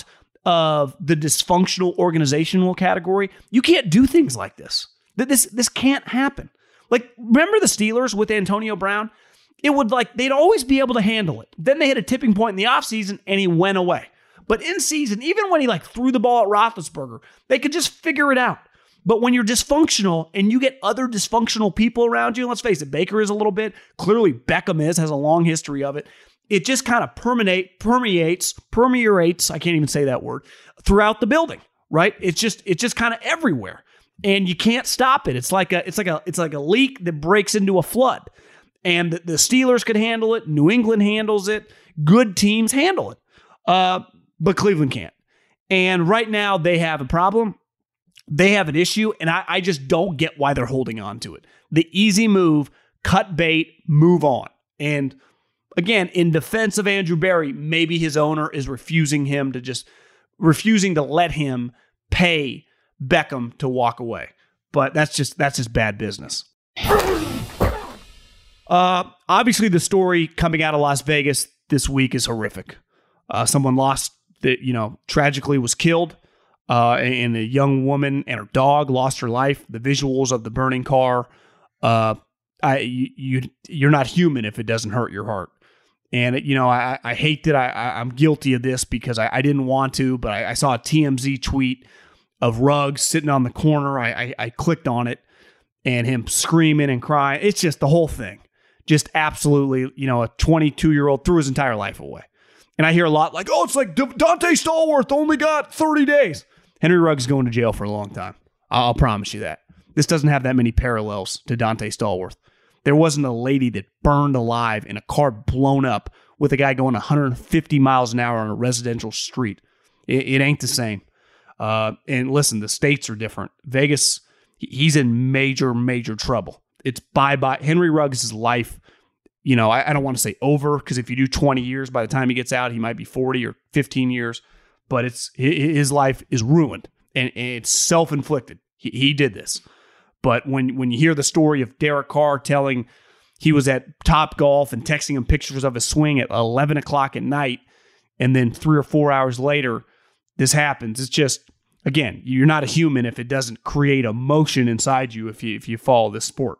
of the dysfunctional organizational category, you can't do things like this. This, this can't happen. Like, remember the Steelers with Antonio Brown? It would, like, they'd always be able to handle it. Then they hit a tipping point in the offseason and he went away. But in season, even when he like threw the ball at Roethlisberger, they could just figure it out. But when you're dysfunctional and you get other dysfunctional people around you, let's face it, Baker is a little bit, clearly Beckham is, has a long history of it. It just kind of permeate, permeates, permeates, I can't even say that word, throughout the building, right? It's just, it's just kind of everywhere. And you can't stop it. It's like a, it's like a, it's like a leak that breaks into a flood. And the, the Steelers could handle it. New England handles it. Good teams handle it. Uh, But Cleveland can't. And right now they have a problem. They have an issue. And I, I just don't get why they're holding on to it. The easy move, cut bait, move on. And again, in defense of Andrew Berry, maybe his owner is refusing him to just, refusing to let him pay Beckham to walk away. But that's just, that's just bad business. Uh, obviously the story coming out of Las Vegas this week is horrific. Uh, someone lost that, you know, tragically was killed. uh, and a young woman and her dog lost her life. The visuals of the burning car, uh, I you you're not human if it doesn't hurt your heart. And you know, I, I hate that I, I I'm guilty of this because I, I didn't want to, but I, I saw a T M Z tweet of Ruggs sitting on the corner. I, I I clicked on it and him screaming and crying. It's just the whole thing, just absolutely, you know, a twenty-two year old threw his entire life away. And I hear a lot like, oh, it's like Dante Stallworth only got thirty days. Henry Ruggs is going to jail for a long time. I'll promise you that. This doesn't have that many parallels to Dante Stallworth. There wasn't a lady that burned alive in a car blown up with a guy going one hundred fifty miles an hour on a residential street. It, it ain't the same. Uh, and listen, the states are different. Vegas, he's in major, major trouble. It's bye-bye. Henry Ruggs' life, you know, I, I don't want to say over, because if you do twenty years, by the time he gets out, he might be forty or fifteen years. But it's his life is ruined, and, and it's self-inflicted. He, he did this. But when, when you hear the story of Derek Carr telling he was at Top Golf and texting him pictures of his swing at eleven o'clock at night, and then three or four hours later, this happens. It's just, again, you're not a human if it doesn't create emotion inside you if you if you follow this sport.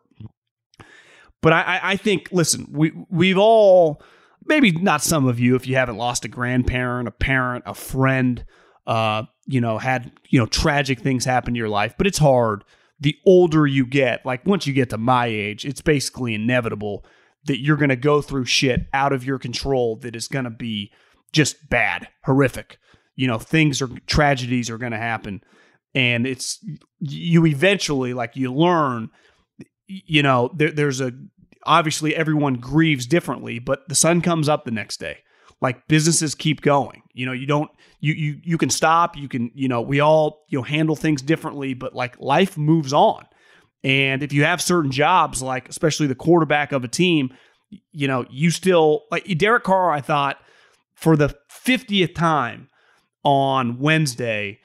But I, I think, listen, we we've all, maybe not some of you, if you haven't lost a grandparent, a parent, a friend, uh, you know, had you know tragic things happen to your life. But it's hard. The older you get, like once you get to my age, it's basically inevitable that you're going to go through shit out of your control that is going to be just bad, horrific. You know, things are, tragedies are going to happen. And it's, you eventually, like you learn, you know, there, there's a, obviously everyone grieves differently, but the sun comes up the next day. Like businesses keep going. You know, you don't, you you you can stop, you can, you know, we all, you know, handle things differently, but like life moves on. And if you have certain jobs, like especially the quarterback of a team, you know, you still, like Derek Carr, I thought for the fiftieth time on Wednesday,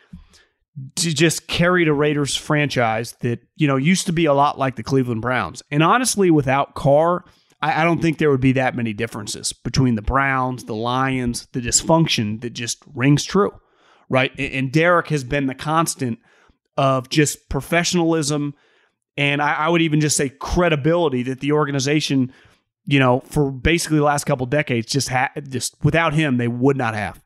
to just carry the Raiders franchise that, you know, used to be a lot like the Cleveland Browns. And honestly, without Carr, I don't think there would be that many differences between the Browns, the Lions, the dysfunction that just rings true, right? And Derek has been the constant of just professionalism, and I would even just say credibility that the organization, you know, for basically the last couple decades, just had, just without him, they would not have.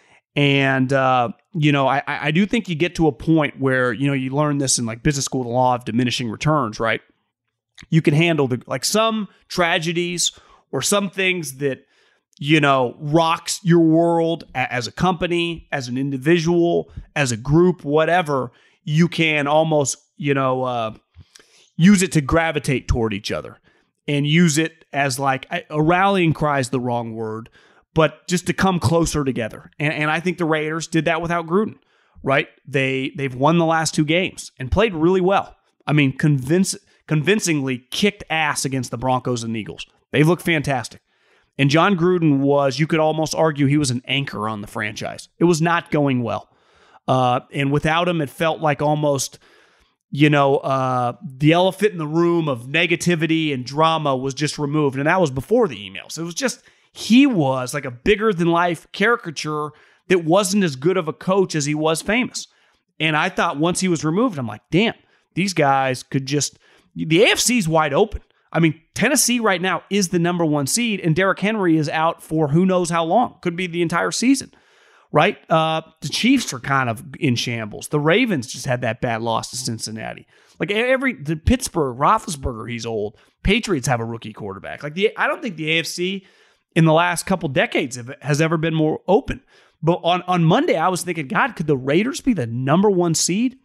And, uh, you know, I, I do think you get to a point where, you know, you learn this in like business school, the law of diminishing returns, right? You can handle the, like some tragedies or some things that, you know, rocks your world as a company, as an individual, as a group, whatever. You can almost, you know, uh, use it to gravitate toward each other and use it as like a rallying cry is the wrong word, but just to come closer together. And, and I think the Raiders did that without Gruden, right? They, they've won the last two games and played really well. I mean, convince, convincingly kicked ass against the Broncos and Eagles. They look fantastic. And John Gruden was, you could almost argue he was an anchor on the franchise. It was not going well. Uh, and without him, it felt like almost, you know, uh, the elephant in the room of negativity and drama was just removed. And that was before the emails. It was just, he was like a bigger than life caricature that wasn't as good of a coach as he was famous. And I thought once he was removed, I'm like, damn, these guys could just, the A F C's wide open. I mean, Tennessee right now is the number one seed, and Derrick Henry is out for who knows how long. Could be the entire season, right? Uh, the Chiefs are kind of in shambles. The Ravens just had that bad loss to Cincinnati. Like every, the Pittsburgh, Roethlisberger, he's old. Patriots have a rookie quarterback. Like the, I don't think the A F C in the last couple decades have, has ever been more open. But on, on Monday, I was thinking, God, could the Raiders be the number one seed?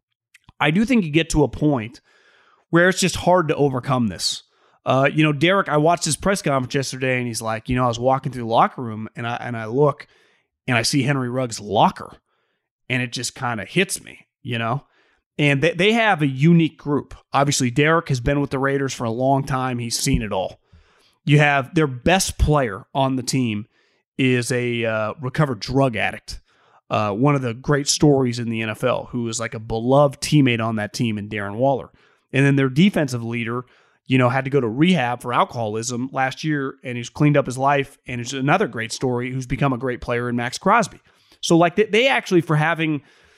I do think you get to a point where it's just hard to overcome this. Uh, you know, Derek, I watched his press conference yesterday, and he's like, you know, I was walking through the locker room, and I and I look, and I see Henry Ruggs' locker, and it just kind of hits me, you know? And they, they have a unique group. Obviously, Derek has been with the Raiders for a long time. He's seen it all. You have their best player on the team is a uh, recovered drug addict. Uh, one of the great stories in the N F L, who is like a beloved teammate on that team in Darren Waller. And then their defensive leader, you know, had to go to rehab for alcoholism last year, and he's cleaned up his life. And it's another great story who's become a great player in Max Crosby. So like they, they actually, for having,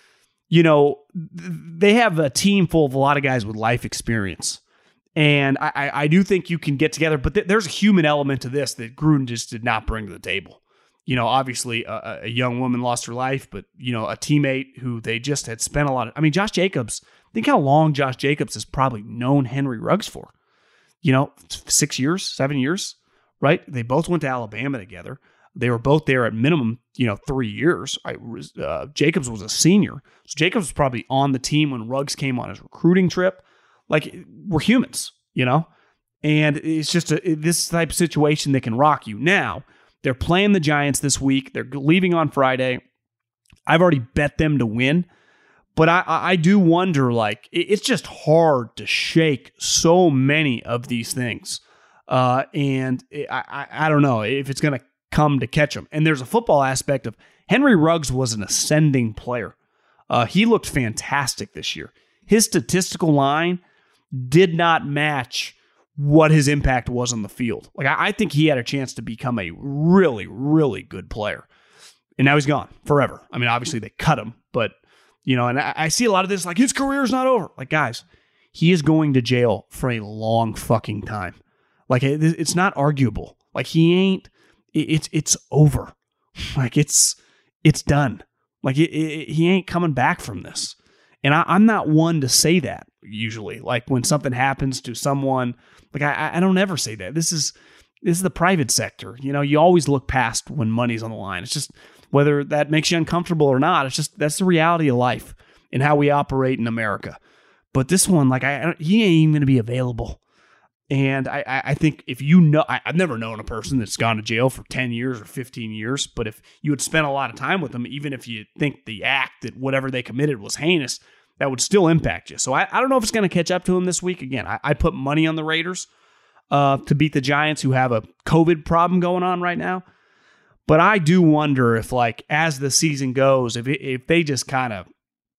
you know, they have a team full of a lot of guys with life experience. And I, I do think you can get together, but th- there's a human element to this that Gruden just did not bring to the table. You know, obviously a, a young woman lost her life, but, you know, a teammate who they just had spent a lot of, I mean, Josh Jacobs, think how long Josh Jacobs has probably known Henry Ruggs for. You know, six years, seven years, right? They both went to Alabama together. They were both there at minimum, you know, three years. I, uh, Jacobs was a senior. So Jacobs was probably on the team when Ruggs came on his recruiting trip. Like, we're humans, you know? And it's just a, this type of situation that can rock you. Now, they're playing the Giants this week. They're leaving on Friday. I've already bet them to win. But I, I do wonder, like, it's just hard to shake so many of these things. Uh, and I, I, I don't know if it's going to come to catch them. And there's a football aspect of Henry Ruggs was an ascending player. Uh, he looked fantastic this year. His statistical line did not match what his impact was on the field. Like, I, I think he had a chance to become a really, really good player. And now he's gone forever. I mean, obviously they cut him, but, you know, and I, I see a lot of this, like, his career's not over. Like, guys, he is going to jail for a long fucking time. Like, it, it's not arguable. Like, he ain't, it, it's, it's over. Like, it's, it's done. Like, it, it, he ain't coming back from this. And I, I'm not one to say that usually. Like, when something happens to someone, like, I, I don't ever say that. This is this is the private sector. You know, you always look past when money's on the line. It's just whether that makes you uncomfortable or not. It's just that's the reality of life and how we operate in America. But this one, like, I, he ain't even going to be available. And I, I think if you know, I, I've never known a person that's gone to jail for ten years or fifteen years. But if you had spent a lot of time with them, even if you think the act that whatever they committed was heinous, that would still impact you. So I, I don't know if it's going to catch up to them this week. Again, I, I put money on the Raiders uh, to beat the Giants, who have a COVID problem going on right now. But I do wonder if, like, as the season goes, if it, if they just kind of,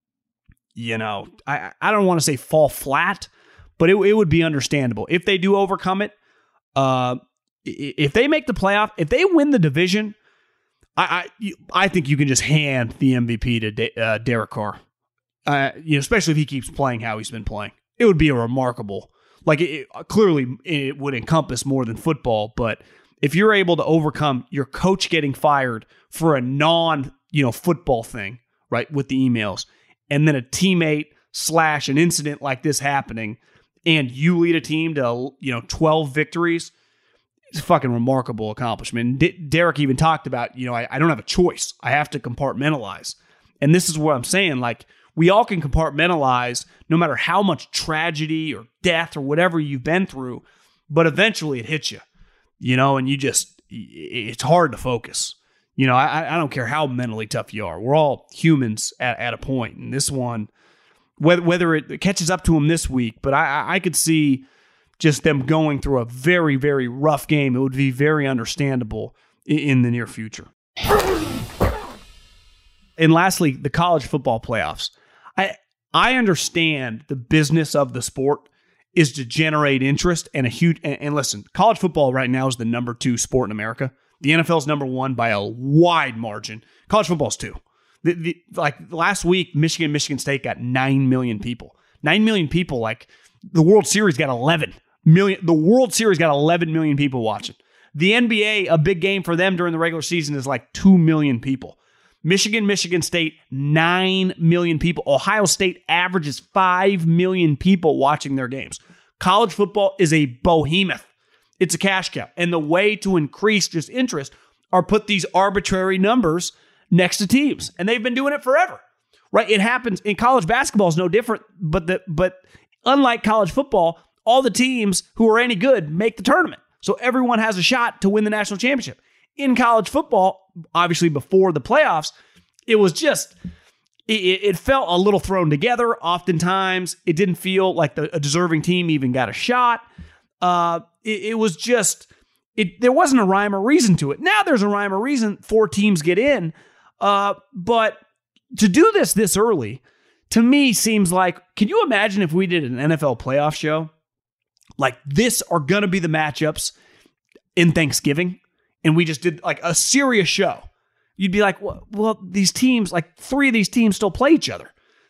you know, I, I don't want to say fall flat, but it, it would be understandable. If they do overcome it, uh, if they make the playoff, if they win the division, I I, I think you can just hand the M V P to De, uh, Derek Carr. Uh, you know, especially if he keeps playing how he's been playing. It would be a remarkable, like, it, it, clearly it would encompass more than football, but if you're able to overcome your coach getting fired for a non, you know, football thing, right, with the emails, and then a teammate slash an incident like this happening, and you lead a team to, you know, twelve victories, it's a fucking remarkable accomplishment. D- Derek even talked about, you know, I, I don't have a choice. I have to compartmentalize. And this is what I'm saying, like, we all can compartmentalize no matter how much tragedy or death or whatever you've been through, but eventually it hits you, you know, and you just, it's hard to focus. You know, I, I don't care how mentally tough you are. We're all humans at, at a point. And this one, whether, whether it catches up to them this week, but I, I could see just them going through a very, very rough game. It would be very understandable in, in the near future. And lastly, the college football playoffs. I I understand the business of the sport is to generate interest and a huge, and, and listen, college football right now is the number two sport in America. The N F L is number one by a wide margin. College football is two. The, the, like last week, Michigan, Michigan State got nine million people. nine million people, like the World Series got eleven million. The World Series got eleven million people watching. The N B A, a big game for them during the regular season is like two million people. Michigan, Michigan State, nine million people. Ohio State averages five million people watching their games. College football is a behemoth. It's a cash cow. And the way to increase just interest are put these arbitrary numbers next to teams. And they've been doing it forever, right? It happens in college basketball is no different, but the, but unlike college football, all the teams who are any good make the tournament. So everyone has a shot to win the national championship. In college football, obviously before the playoffs, it was just, it, it felt a little thrown together. Oftentimes, it didn't feel like the, a deserving team even got a shot. Uh, it, it was just, it there wasn't a rhyme or reason to it. Now there's a rhyme or reason. Four teams get in. Uh, but to do this this early, to me, seems like, can you imagine if we did an N F L playoff show? Like, this are going to be the matchups in Thanksgiving. And we just did like a serious show. You'd be like, well, well, these teams, like three of these teams still play each other.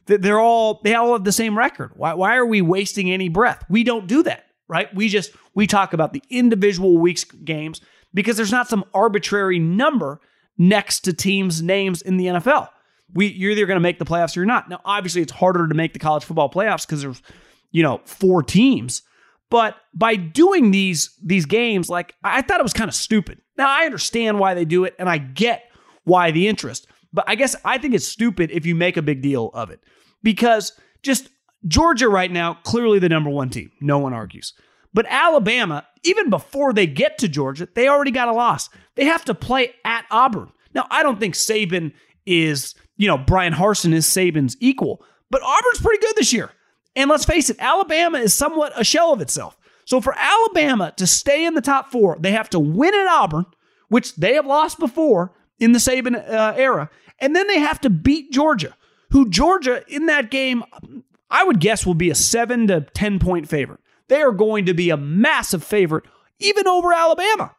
They're all, they all have the same record. Why, why are we wasting any breath? We don't do that, right? We just, we talk about the individual weeks games because there's not some arbitrary number next to teams' names in the N F L. We, you're either going to make the playoffs or you're not. Now, obviously, it's harder to make the college football playoffs because there's, you know, four teams. But by doing these, these games, like, I thought it was kind of stupid. Now, I understand why they do it, and I get why the interest. But I guess I think it's stupid if you make a big deal of it. Because just Georgia right now, clearly the number one team. No one argues. But Alabama, even before they get to Georgia, they already got a loss. They have to play at Auburn. Now, I don't think Saban is, you know, Brian Harsin is Saban's equal. But Auburn's pretty good this year. And let's face it, Alabama is somewhat a shell of itself. So for Alabama to stay in the top four, they have to win at Auburn, which they have lost before in the Saban uh, era. And then they have to beat Georgia, who Georgia in that game, I would guess will be a seven to ten point favorite. They are going to be a massive favorite, even over Alabama.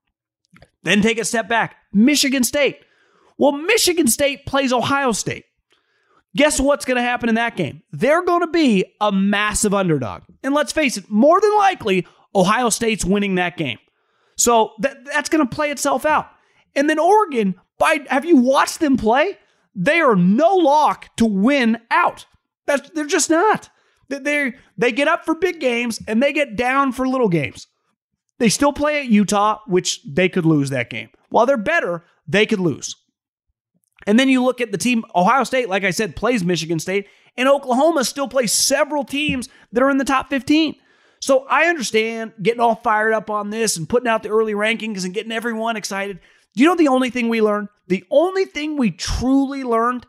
Then take a step back. Michigan State. Well, Michigan State plays Ohio State. Guess what's going to happen in that game? They're going to be a massive underdog. And let's face it, more than likely, Ohio State's winning that game. So that, that's going to play itself out. And then Oregon, by have you watched them play? They are no lock to win out. That's, they're just not. They they get up for big games and they get down for little games. They still play at Utah, which they could lose that game. While they're better, they could lose. And then you look at the team, Ohio State, like I said, plays Michigan State, and Oklahoma still plays several teams that are in the top fifteen. So I understand getting all fired up on this and putting out the early rankings and getting everyone excited. Do you know the only thing we learned? The only thing we truly learned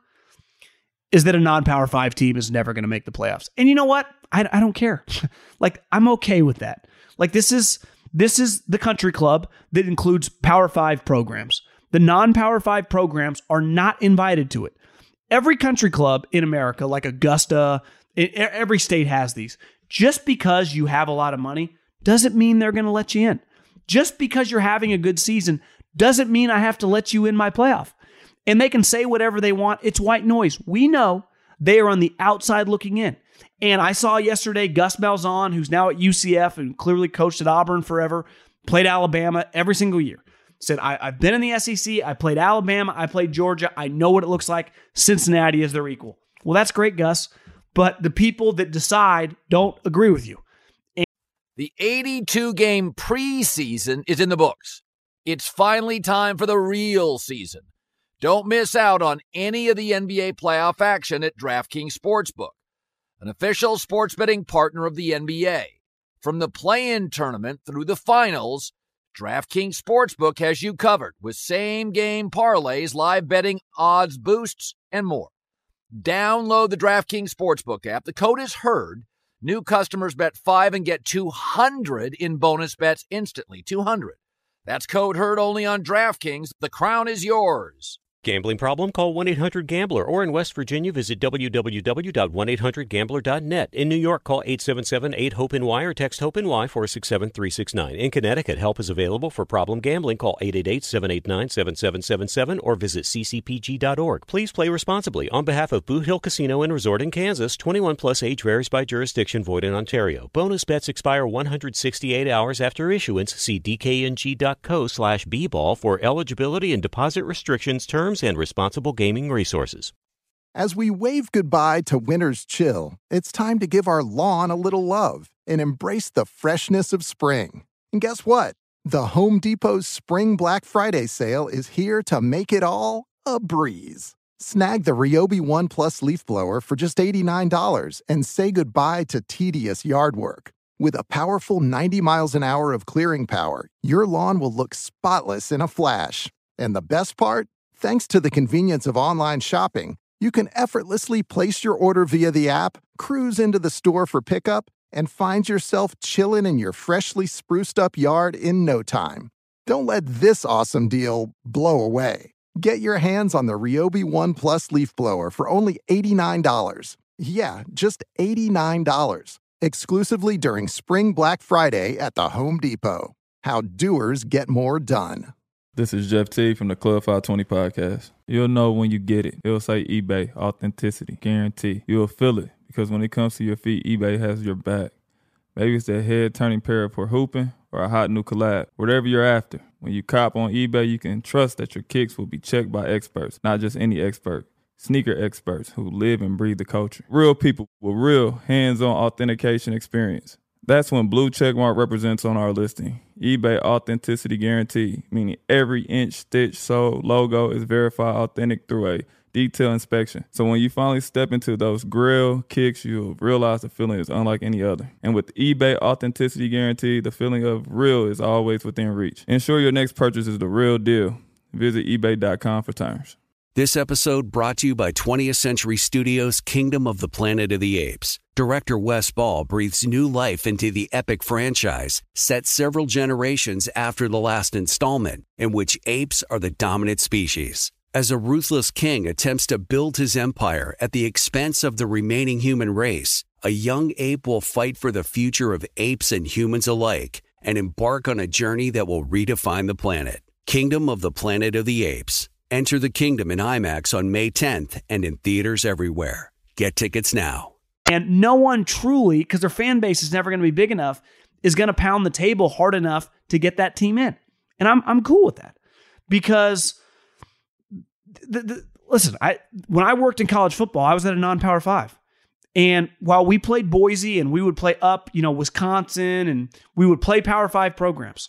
is that a non-Power five team is never going to make the playoffs. And you know what? I, I don't care. Like, I'm okay with that. Like, this is this is the country club that includes Power five programs. The non-Power five programs are not invited to it. Every country club in America, like Augusta, every state has these. Just because you have a lot of money doesn't mean they're going to let you in. Just because you're having a good season doesn't mean I have to let you in my playoff. And they can say whatever they want. It's white noise. We know they are on the outside looking in. And I saw yesterday Gus Malzahn, who's now at U C F and clearly coached at Auburn forever, played Alabama every single year. Said, I, I've been in the S E C. I played Alabama. I played Georgia. I know what it looks like. Cincinnati is their equal. Well, that's great, Gus. But the people that decide don't agree with you. And the eighty-two game preseason is in the books. It's finally time for the real season. Don't miss out on any of the N B A playoff action at DraftKings Sportsbook, an official sports betting partner of the N B A. From the play-in tournament through the finals, DraftKings Sportsbook has you covered with same-game parlays, live betting, odds boosts, and more. Download the DraftKings Sportsbook app. The code is HEARD. New customers bet five and get two hundred in bonus bets instantly. two hundred. That's code HEARD only on DraftKings. The crown is yours. Gambling problem? Call one eight hundred gambler. Or in West Virginia, visit w w w dot one eight hundred gambler dot net. In New York, call eight seven seven eight hope N Y or text HOPE-NY four six seven three six nine. In Connecticut, help is available for problem gambling. Call eight eight eight seven eight nine seven seven seven seven or visit c c p g dot org. Please play responsibly. On behalf of Boot Hill Casino and Resort in Kansas, twenty-one plus age varies by jurisdiction, void in Ontario. Bonus bets expire one hundred sixty-eight hours after issuance. See d k n g dot co slash b ball for eligibility and deposit restrictions, terms, and responsible gaming resources. As we wave goodbye to winter's chill, it's time to give our lawn a little love and embrace the freshness of spring. And guess what? The Home Depot's Spring Black Friday sale is here to make it all a breeze. Snag the Ryobi One Plus leaf blower for just eighty-nine dollars and say goodbye to tedious yard work. With a powerful ninety miles an hour of clearing power, your lawn will look spotless in a flash. And the best part? Thanks to the convenience of online shopping, you can effortlessly place your order via the app, cruise into the store for pickup, and find yourself chilling in your freshly spruced up yard in no time. Don't let this awesome deal blow away. Get your hands on the Ryobi One Plus leaf blower for only eighty-nine dollars. Yeah, just eighty-nine dollars. Exclusively during Spring Black Friday at the Home Depot. How doers get more done. This is Jeff T from the Club five twenty podcast. You'll know when you get it. It'll say eBay, authenticity, guarantee. You'll feel it because when it comes to your feet, eBay has your back. Maybe it's that head-turning pair for hooping or a hot new collab. Whatever you're after, when you cop on eBay, you can trust that your kicks will be checked by experts, not just any expert. Sneaker experts who live and breathe the culture. Real people with real hands-on authentication experience. That's when blue checkmark represents on our listing. eBay Authenticity Guarantee, meaning every inch, stitch, sole, logo is verified authentic through a detailed inspection. So when you finally step into those grill kicks, you'll realize the feeling is unlike any other. And with eBay Authenticity Guarantee, the feeling of real is always within reach. Ensure your next purchase is the real deal. Visit ebay dot com for terms. This episode brought to you by twentieth Century Studios' Kingdom of the Planet of the Apes. Director Wes Ball breathes new life into the epic franchise, set several generations after the last installment, in which apes are the dominant species. As a ruthless king attempts to build his empire at the expense of the remaining human race, a young ape will fight for the future of apes and humans alike and embark on a journey that will redefine the planet. Kingdom of the Planet of the Apes. Enter the kingdom in IMAX on May tenth and in theaters everywhere. Get tickets now. And no one truly, because their fan base is never going to be big enough, is going to pound the table hard enough to get that team in. And I'm I'm cool with that. Because, the, the, listen, I when I worked in college football, I was at a non-power five. And while we played Boise and we would play up, you know, Wisconsin, and we would play Power Five programs.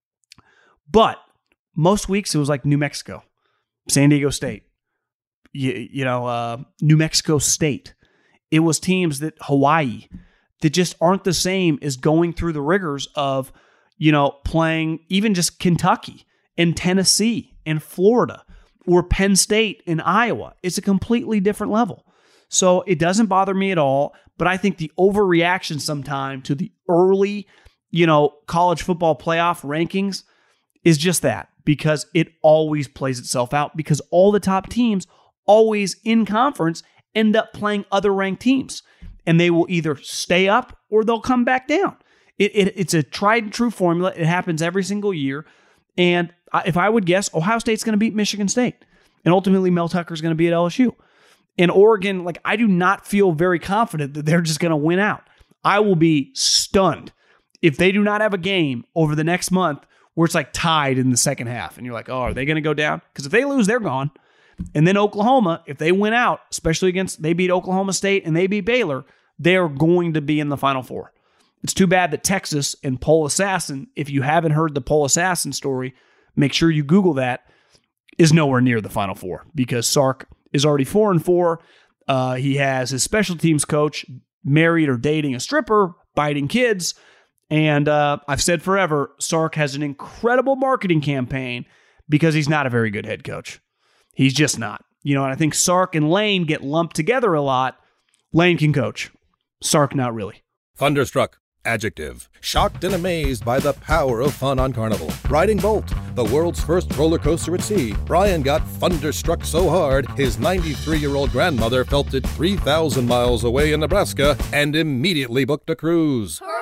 But most weeks it was like New Mexico. San Diego State, you, you know, uh, New Mexico State. It was teams that Hawaii that just aren't the same as going through the rigors of, you know, playing even just Kentucky and Tennessee and Florida or Penn State and Iowa. It's a completely different level. So it doesn't bother me at all, but I think the overreaction sometime to the early, you know, college football playoff rankings is just that. Because it always plays itself out because all the top teams always in conference end up playing other ranked teams. And they will either stay up or they'll come back down. It, it, it's a tried and true formula. It happens every single year. And if I would guess, Ohio State's going to beat Michigan State. And ultimately Mel Tucker's going to be at L S U. In Oregon, like I do not feel very confident that they're just going to win out. I will be stunned if they do not have a game over the next month where it's like tied in the second half. And you're like, oh, are they going to go down? Because if they lose, they're gone. And then Oklahoma, if they win out, especially against, they beat Oklahoma State and they beat Baylor, they're going to be in the Final Four. It's too bad that Texas and Pole Assassin, if you haven't heard the Pole Assassin story, make sure you Google that, is nowhere near the Final Four because Sark is already four and four. Uh, he has his special teams coach married or dating a stripper, biting kids. And uh, I've said forever, Sark has an incredible marketing campaign because he's not a very good head coach. He's just not. You know, and I think Sark and Lane get lumped together a lot. Lane can coach. Sark, not really. Thunderstruck. Adjective. Shocked and amazed by the power of fun on Carnival. Riding Bolt, the world's first roller coaster at sea, Brian got thunderstruck so hard, his ninety-three-year-old grandmother felt it three thousand miles away in Nebraska and immediately booked a cruise. Hooray!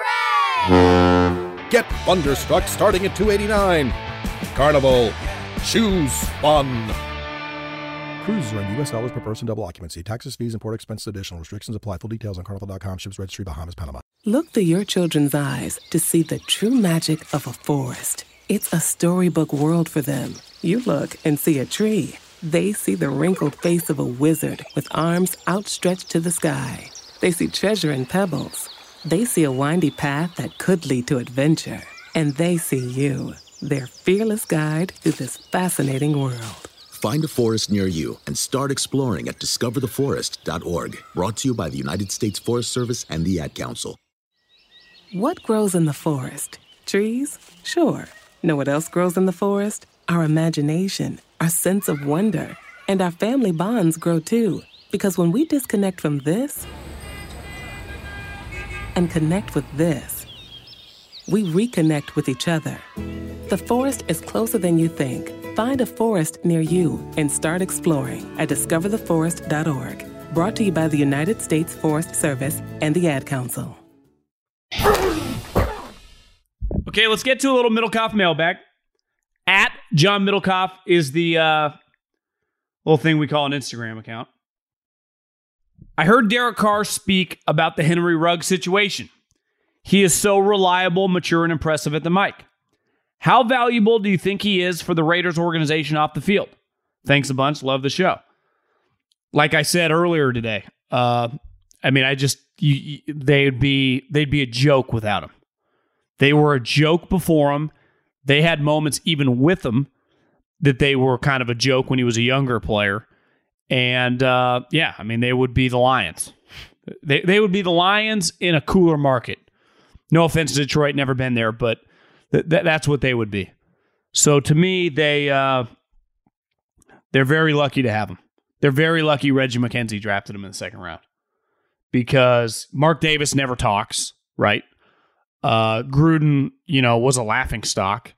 Get Thunderstruck starting at two hundred eighty-nine dollars. Carnival. Choose fun. Cruises are in U S dollars per person, double occupancy. Taxes, fees, and port expenses additional. Restrictions apply. Full details on carnival dot com. Ships registry, Bahamas, Panama. Look through your children's eyes to see the true magic of a forest. It's a storybook world for them. You look and see a tree. They see the wrinkled face of a wizard with arms outstretched to the sky. They see treasure in pebbles. They see a windy path that could lead to adventure. And they see you, their fearless guide through this fascinating world. Find a forest near you and start exploring at discover the forest dot org. Brought to you by the United States Forest Service and the Ad Council. What grows in the forest? Trees? Sure. Know what else grows in the forest? Our imagination, our sense of wonder, and our family bonds grow too. Because when we disconnect from this and connect with this, we reconnect with each other. The forest is closer than you think. Find a forest near you and start exploring at discover the forest dot org. Brought to you by the United States Forest Service and the Ad Council. Okay, let's get to a little Middlekauff mailbag. At John Middlecoff is the uh, little thing we call an Instagram account. I heard Derek Carr speak about the Henry Ruggs situation. He is so reliable, mature, and impressive at the mic. How valuable do you think he is for the Raiders organization off the field? Thanks a bunch. Love the show. Like I said earlier today, uh, I mean, I just you, you, they'd be they'd be a joke without him. They were a joke before him. They had moments even with him that they were kind of a joke when he was a younger player. And uh, yeah, I mean, they would be the Lions. They they would be the Lions in a cooler market. No offense to Detroit, never been there, but th- th- that's what they would be. So to me, they uh, they're very lucky to have him. They're very lucky Reggie McKenzie drafted him in the second round because Mark Davis never talks, right? Uh, Gruden, you know, was a laughing stock.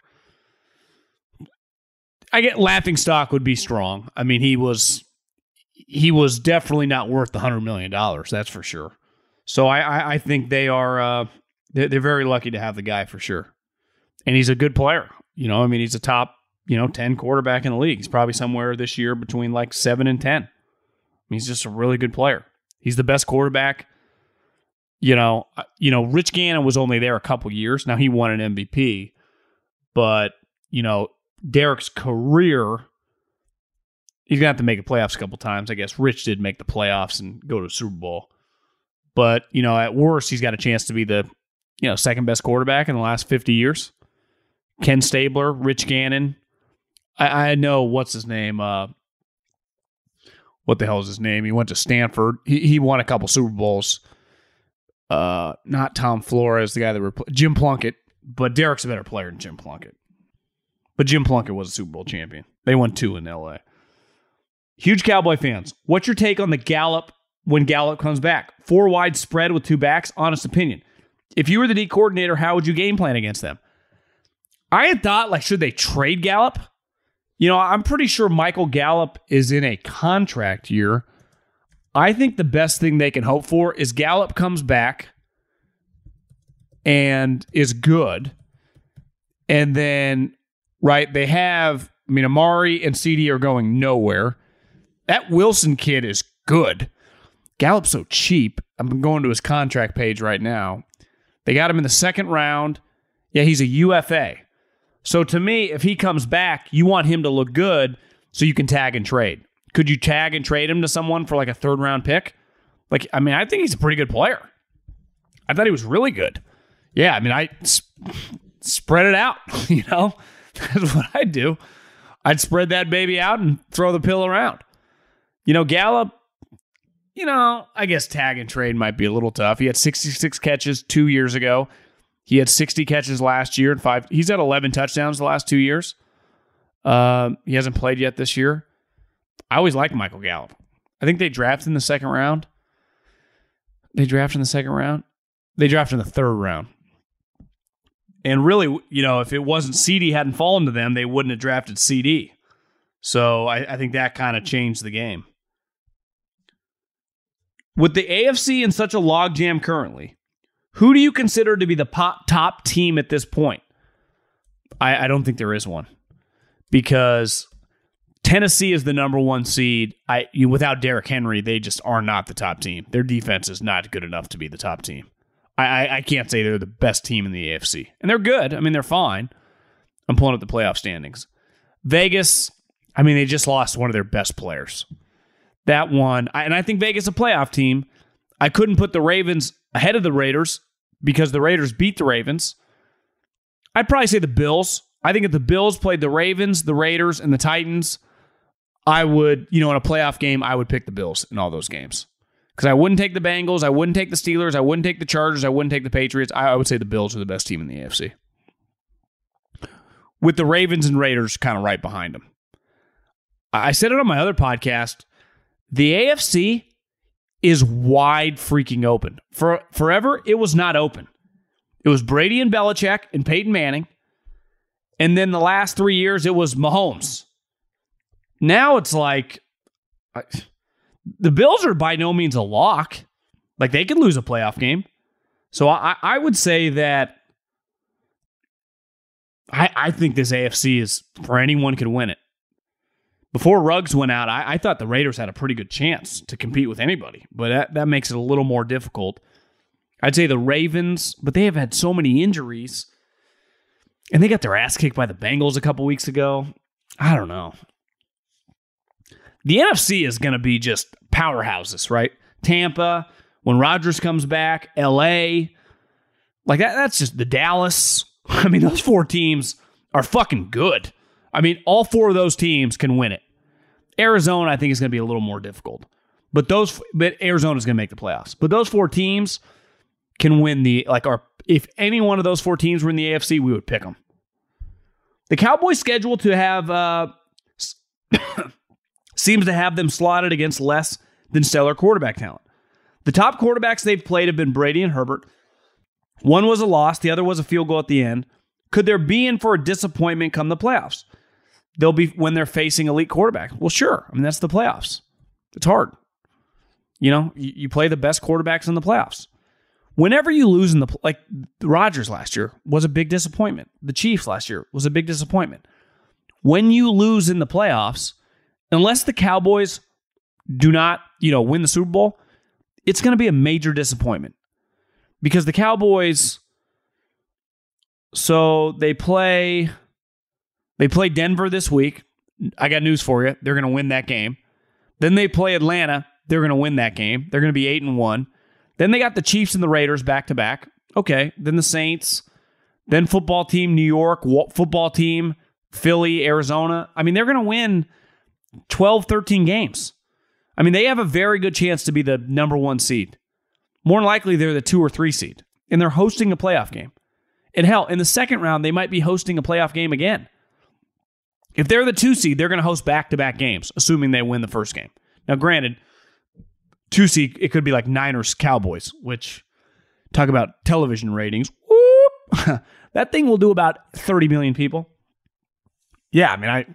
I get laughing stock would be strong. I mean, he was he was definitely not worth the hundred million dollars. That's for sure. So I, I, I think they are uh, they're, they're very lucky to have the guy for sure, and he's a good player. You know, I mean, he's a top you know ten quarterback in the league. He's probably somewhere this year between like seven and ten. I mean, he's just a really good player. He's the best quarterback. You know, you know, Rich Gannon was only there a couple years. Now he won an M V P, but you know, Derek's career, he's gonna have to make the playoffs a couple times. I guess Rich did make the playoffs and go to a Super Bowl, but you know, at worst, he's got a chance to be the you know second best quarterback in the last fifty years. Ken Stabler, Rich Gannon. I, I know what's his name. Uh, what the hell is his name? He went to Stanford. He he won a couple Super Bowls. Uh, not Tom Flores, the guy that repl- Jim Plunkett, but Derek's a better player than Jim Plunkett. But Jim Plunkett was a Super Bowl champion. They won two in L A. Huge Cowboy fans. What's your take on the Gallup when Gallup comes back? Four wide spread with two backs. Honest opinion. If you were the D coordinator, how would you game plan against them? I had thought, like, should they trade Gallup? You know, I'm pretty sure Michael Gallup is in a contract year. I think the best thing they can hope for is Gallup comes back and is good. And then, right, they have, I mean, Amari and C D are going nowhere. That Wilson kid is good. Gallup's so cheap. I'm going to his contract page right now. They got him in the second round. Yeah, he's a U F A. So to me, if he comes back, you want him to look good so you can tag and trade. Could you tag and trade him to someone for like a third round pick? Like, I mean, I think he's a pretty good player. I thought he was really good. Yeah, I mean, I sp- spread it out, you know? That's what I'd do. I'd spread that baby out and throw the pill around. You know, Gallup, you know, I guess tag and trade might be a little tough. He had sixty-six catches two years ago. He had sixty catches last year and five. He's had eleven touchdowns the last two years. Um, he hasn't played yet this year. I always liked Michael Gallup. I think they drafted in the second round. They drafted in the second round. They drafted in the third round. And really, you know, if it wasn't C D hadn't fallen to them, they wouldn't have drafted C D. So I, I think that kind of changed the game. With the A F C in such a logjam currently, who do you consider to be the pop, top team at this point? I, I don't think there is one. Because Tennessee is the number one seed. I you, without Derrick Henry, they just are not the top team. Their defense is not good enough to be the top team. I, I, I can't say they're the best team in the A F C. And they're good. I mean, they're fine. I'm pulling up the playoff standings. Vegas, I mean, they just lost one of their best players. That one, I, and I think Vegas is a playoff team. I couldn't put the Ravens ahead of the Raiders because the Raiders beat the Ravens. I'd probably say the Bills. I think if the Bills played the Ravens, the Raiders, and the Titans, I would, you know, in a playoff game, I would pick the Bills in all those games. Because I wouldn't take the Bengals, I wouldn't take the Steelers, I wouldn't take the Chargers, I wouldn't take the Patriots. I, I would say the Bills are the best team in the A F C. With the Ravens and Raiders kind of right behind them. I said it on my other podcast. The A F C is wide freaking open. For forever, it was not open. It was Brady and Belichick and Peyton Manning. And then the last three years, it was Mahomes. Now it's like, I, the Bills are by no means a lock. Like, they could lose a playoff game. So I, I would say that I, I think this A F C is for anyone could win it. Before Ruggs went out, I, I thought the Raiders had a pretty good chance to compete with anybody, but that, that makes it a little more difficult. I'd say the Ravens, but they have had so many injuries, and they got their ass kicked by the Bengals a couple weeks ago. I don't know. The N F C is going to be just powerhouses, right? Tampa, when Rodgers comes back, L A, like that, that's just the Dallas. I mean, those four teams are fucking good. I mean, all four of those teams can win it. Arizona, I think, is going to be a little more difficult. But those, but Arizona's going to make the playoffs. But those four teams can win the, like, our, if any one of those four teams were in the A F C, we would pick them. The Cowboys' schedule to have, uh, seems to have them slotted against less than stellar quarterback talent. The top quarterbacks they've played have been Brady and Herbert. One was a loss, the other was a field goal at the end. Could there be in for a disappointment come the playoffs? They'll be when they're facing elite quarterbacks. Well, sure. I mean, that's the playoffs. It's hard. You know, you, you play the best quarterbacks in the playoffs. Whenever you lose in the, like Rodgers last year was a big disappointment. The Chiefs last year was a big disappointment. When you lose in the playoffs, unless the Cowboys do not, you know, win the Super Bowl, it's going to be a major disappointment. Because the Cowboys, so they play, they play Denver this week. I got news for you. They're going to win that game. Then they play Atlanta. They're going to win that game. They're going to be eight and one. Then they got the Chiefs and the Raiders back to back. Okay. Then the Saints. Then football team New York. Football team Philly, Arizona. I mean, they're going to win twelve, thirteen games. I mean, they have a very good chance to be the number one seed. More than likely, they're the two or three seed. And they're hosting a playoff game. And hell, in the second round, they might be hosting a playoff game again. If they're the two seed, they're going to host back-to-back games, assuming they win the first game. Now, granted, two seed, it could be like Niners Cowboys, which, talk about television ratings. Whoop, that thing will do about thirty million people. Yeah, I mean, I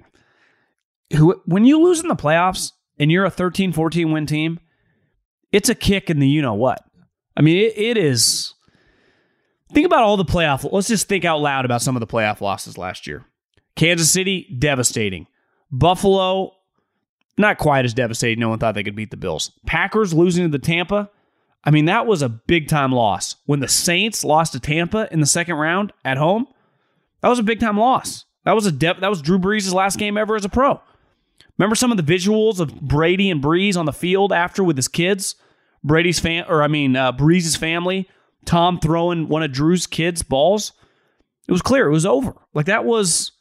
who when you lose in the playoffs and you're a thirteen, fourteen win team, it's a kick in the you-know-what. I mean, it, it is. Think about all the playoff. Let's just think out loud about some of the playoff losses last year. Kansas City, devastating. Buffalo, not quite as devastating. No one thought they could beat the Bills. Packers losing to the Tampa. I mean, that was a big-time loss. When the Saints lost to Tampa in the second round at home, that was a big-time loss. That was a de- that was Drew Brees' last game ever as a pro. Remember some of the visuals of Brady and Brees on the field after with his kids? Brady's fan, or I mean, uh, Brees' family. Tom throwing one of Drew's kids' balls. It was clear. It was over. Like that was,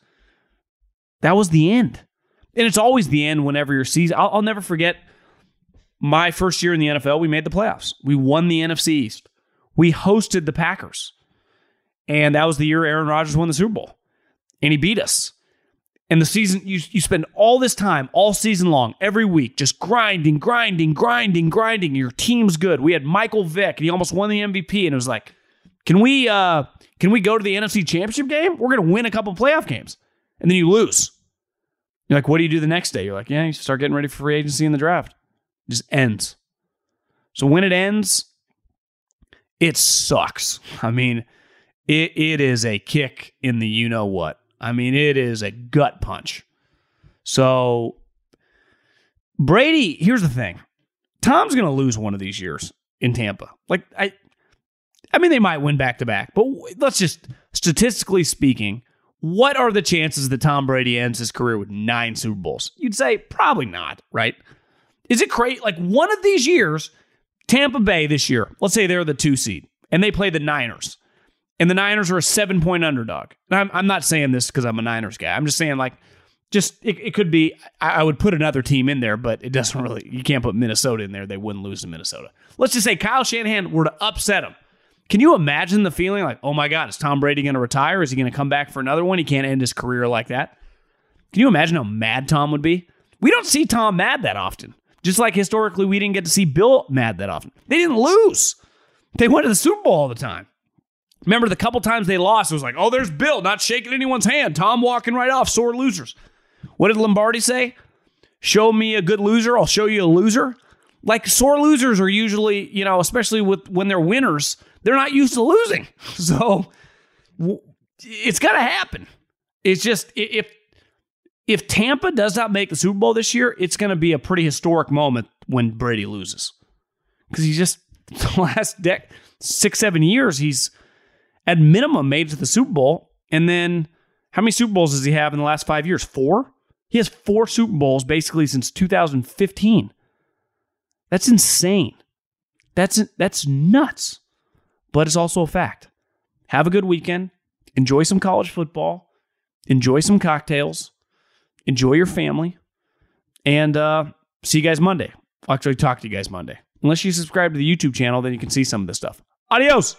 that was the end. And it's always the end whenever your season. I'll, I'll never forget my first year in the N F L. We made the playoffs. We won the N F C East. We hosted the Packers. And that was the year Aaron Rodgers won the Super Bowl. And he beat us. And the season, you, you spend all this time, all season long, every week, just grinding, grinding, grinding, grinding. Your team's good. We had Michael Vick, and he almost won the M V P. And it was like, can we uh, can we go to the N F C Championship game? We're going to win a couple playoff games. And then you lose. You're like, what do you do the next day? You're like, yeah, you start getting ready for free agency in the draft. It just ends. So when it ends, it sucks. I mean, it it is a kick in the you-know-what. I mean, it is a gut punch. So, Brady, here's the thing. Tom's going to lose one of these years in Tampa. Like, I I mean, they might win back-to-back, but let's just, statistically speaking, what are the chances that Tom Brady ends his career with nine Super Bowls? You'd say probably not, right? Is it crazy? Like, one of these years, Tampa Bay this year, let's say they're the two seed, and they play the Niners. And the Niners are a seven-point underdog. And I'm, I'm not saying this because I'm a Niners guy. I'm just saying, like, just it, it could be. I, I would put another team in there, but it doesn't really. You can't put Minnesota in there. They wouldn't lose to Minnesota. Let's just say Kyle Shanahan were to upset him. Can you imagine the feeling like, oh my God, is Tom Brady going to retire? Is he going to come back for another one? He can't end his career like that. Can you imagine how mad Tom would be? We don't see Tom mad that often. Just like historically, we didn't get to see Bill mad that often. They didn't lose. They went to the Super Bowl all the time. Remember the couple times they lost, it was like, oh, there's Bill not shaking anyone's hand. Tom walking right off, sore losers. What did Lombardi say? Show me a good loser, I'll show you a loser. Like, sore losers are usually, you know, especially with when they're winners, they're not used to losing. So it's got to happen. It's just, if if Tampa does not make the Super Bowl this year, it's going to be a pretty historic moment when Brady loses. Because he's just, the last dec- six, seven years, he's at minimum made it to the Super Bowl. And then, how many Super Bowls does he have in the last five years? Four? He has four Super Bowls basically since two thousand fifteen. That's insane. That's that's nuts. But it's also a fact. Have a good weekend. Enjoy some college football. Enjoy some cocktails. Enjoy your family. And uh, see you guys Monday. I'll actually talk to you guys Monday. Unless you subscribe to the YouTube channel, then you can see some of this stuff. Adios!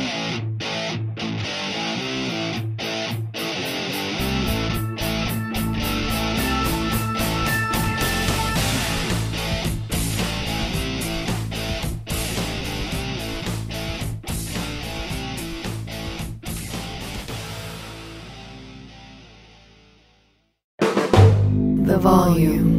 The volume.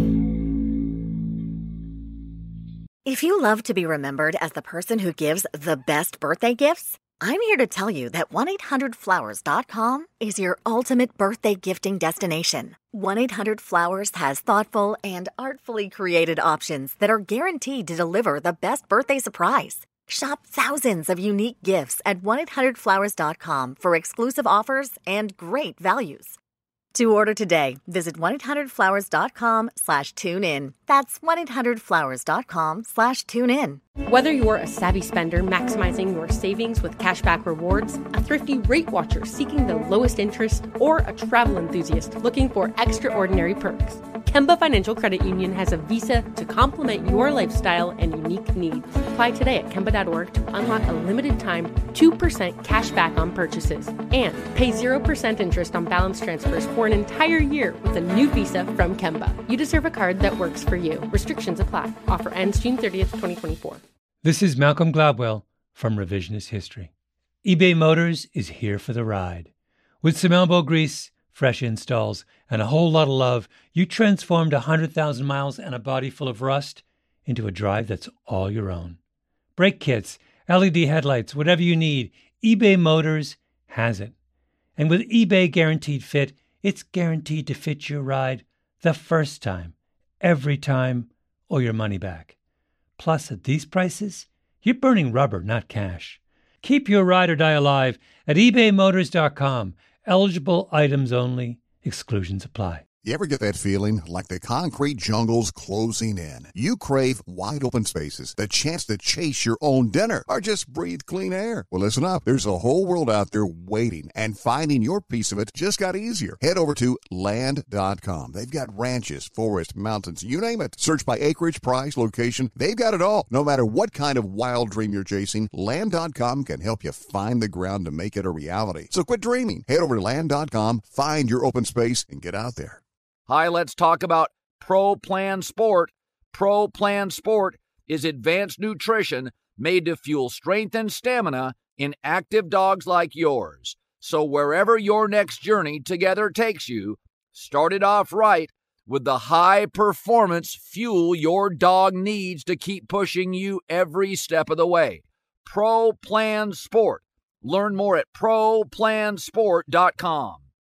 If you love to be remembered as the person who gives the best birthday gifts, I'm here to tell you that one eight hundred flowers dot com is your ultimate birthday gifting destination. one eight hundred flowers has thoughtful and artfully created options that are guaranteed to deliver the best birthday surprise. Shop thousands of unique gifts at one eight hundred flowers dot com for exclusive offers and great values. To order today, visit one eight hundred flowers dot com slash tune in. That's one eight hundred flowers dot com slash tune in. Whether you're a savvy spender maximizing your savings with cashback rewards, a thrifty rate watcher seeking the lowest interest, or a travel enthusiast looking for extraordinary perks, Kemba Financial Credit Union has a visa to complement your lifestyle and unique needs. Apply today at Kemba dot org to unlock a limited time two percent cash back on purchases and pay zero percent interest on balance transfers for an entire year with a new visa from Kemba. You deserve a card that works for you. Restrictions apply. Offer ends June thirtieth, twenty twenty-four. This is Malcolm Gladwell from Revisionist History. eBay Motors is here for the ride. With some elbow grease, fresh installs, and a whole lot of love, you transformed one hundred thousand miles and a body full of rust into a drive that's all your own. Brake kits, L E D headlights, whatever you need, eBay Motors has it. And with eBay Guaranteed Fit, it's guaranteed to fit your ride the first time, every time, or your money back. Plus, at these prices, you're burning rubber, not cash. Keep your ride or die alive at ebay motors dot com. Eligible items only. Exclusions apply. You ever get that feeling like the concrete jungle's closing in? You crave wide open spaces, the chance to chase your own dinner, or just breathe clean air. Well, listen up. There's a whole world out there waiting, and finding your piece of it just got easier. Head over to land dot com. They've got ranches, forests, mountains, you name it. Search by acreage, price, location. They've got it all. No matter what kind of wild dream you're chasing, land dot com can help you find the ground to make it a reality. So quit dreaming. Head over to land dot com, find your open space, and get out there. Hi, let's talk about Pro Plan Sport. Pro Plan Sport is advanced nutrition made to fuel strength and stamina in active dogs like yours. So wherever your next journey together takes you, start it off right with the high-performance fuel your dog needs to keep pushing you every step of the way. Pro Plan Sport. Learn more at pro plan sport dot com.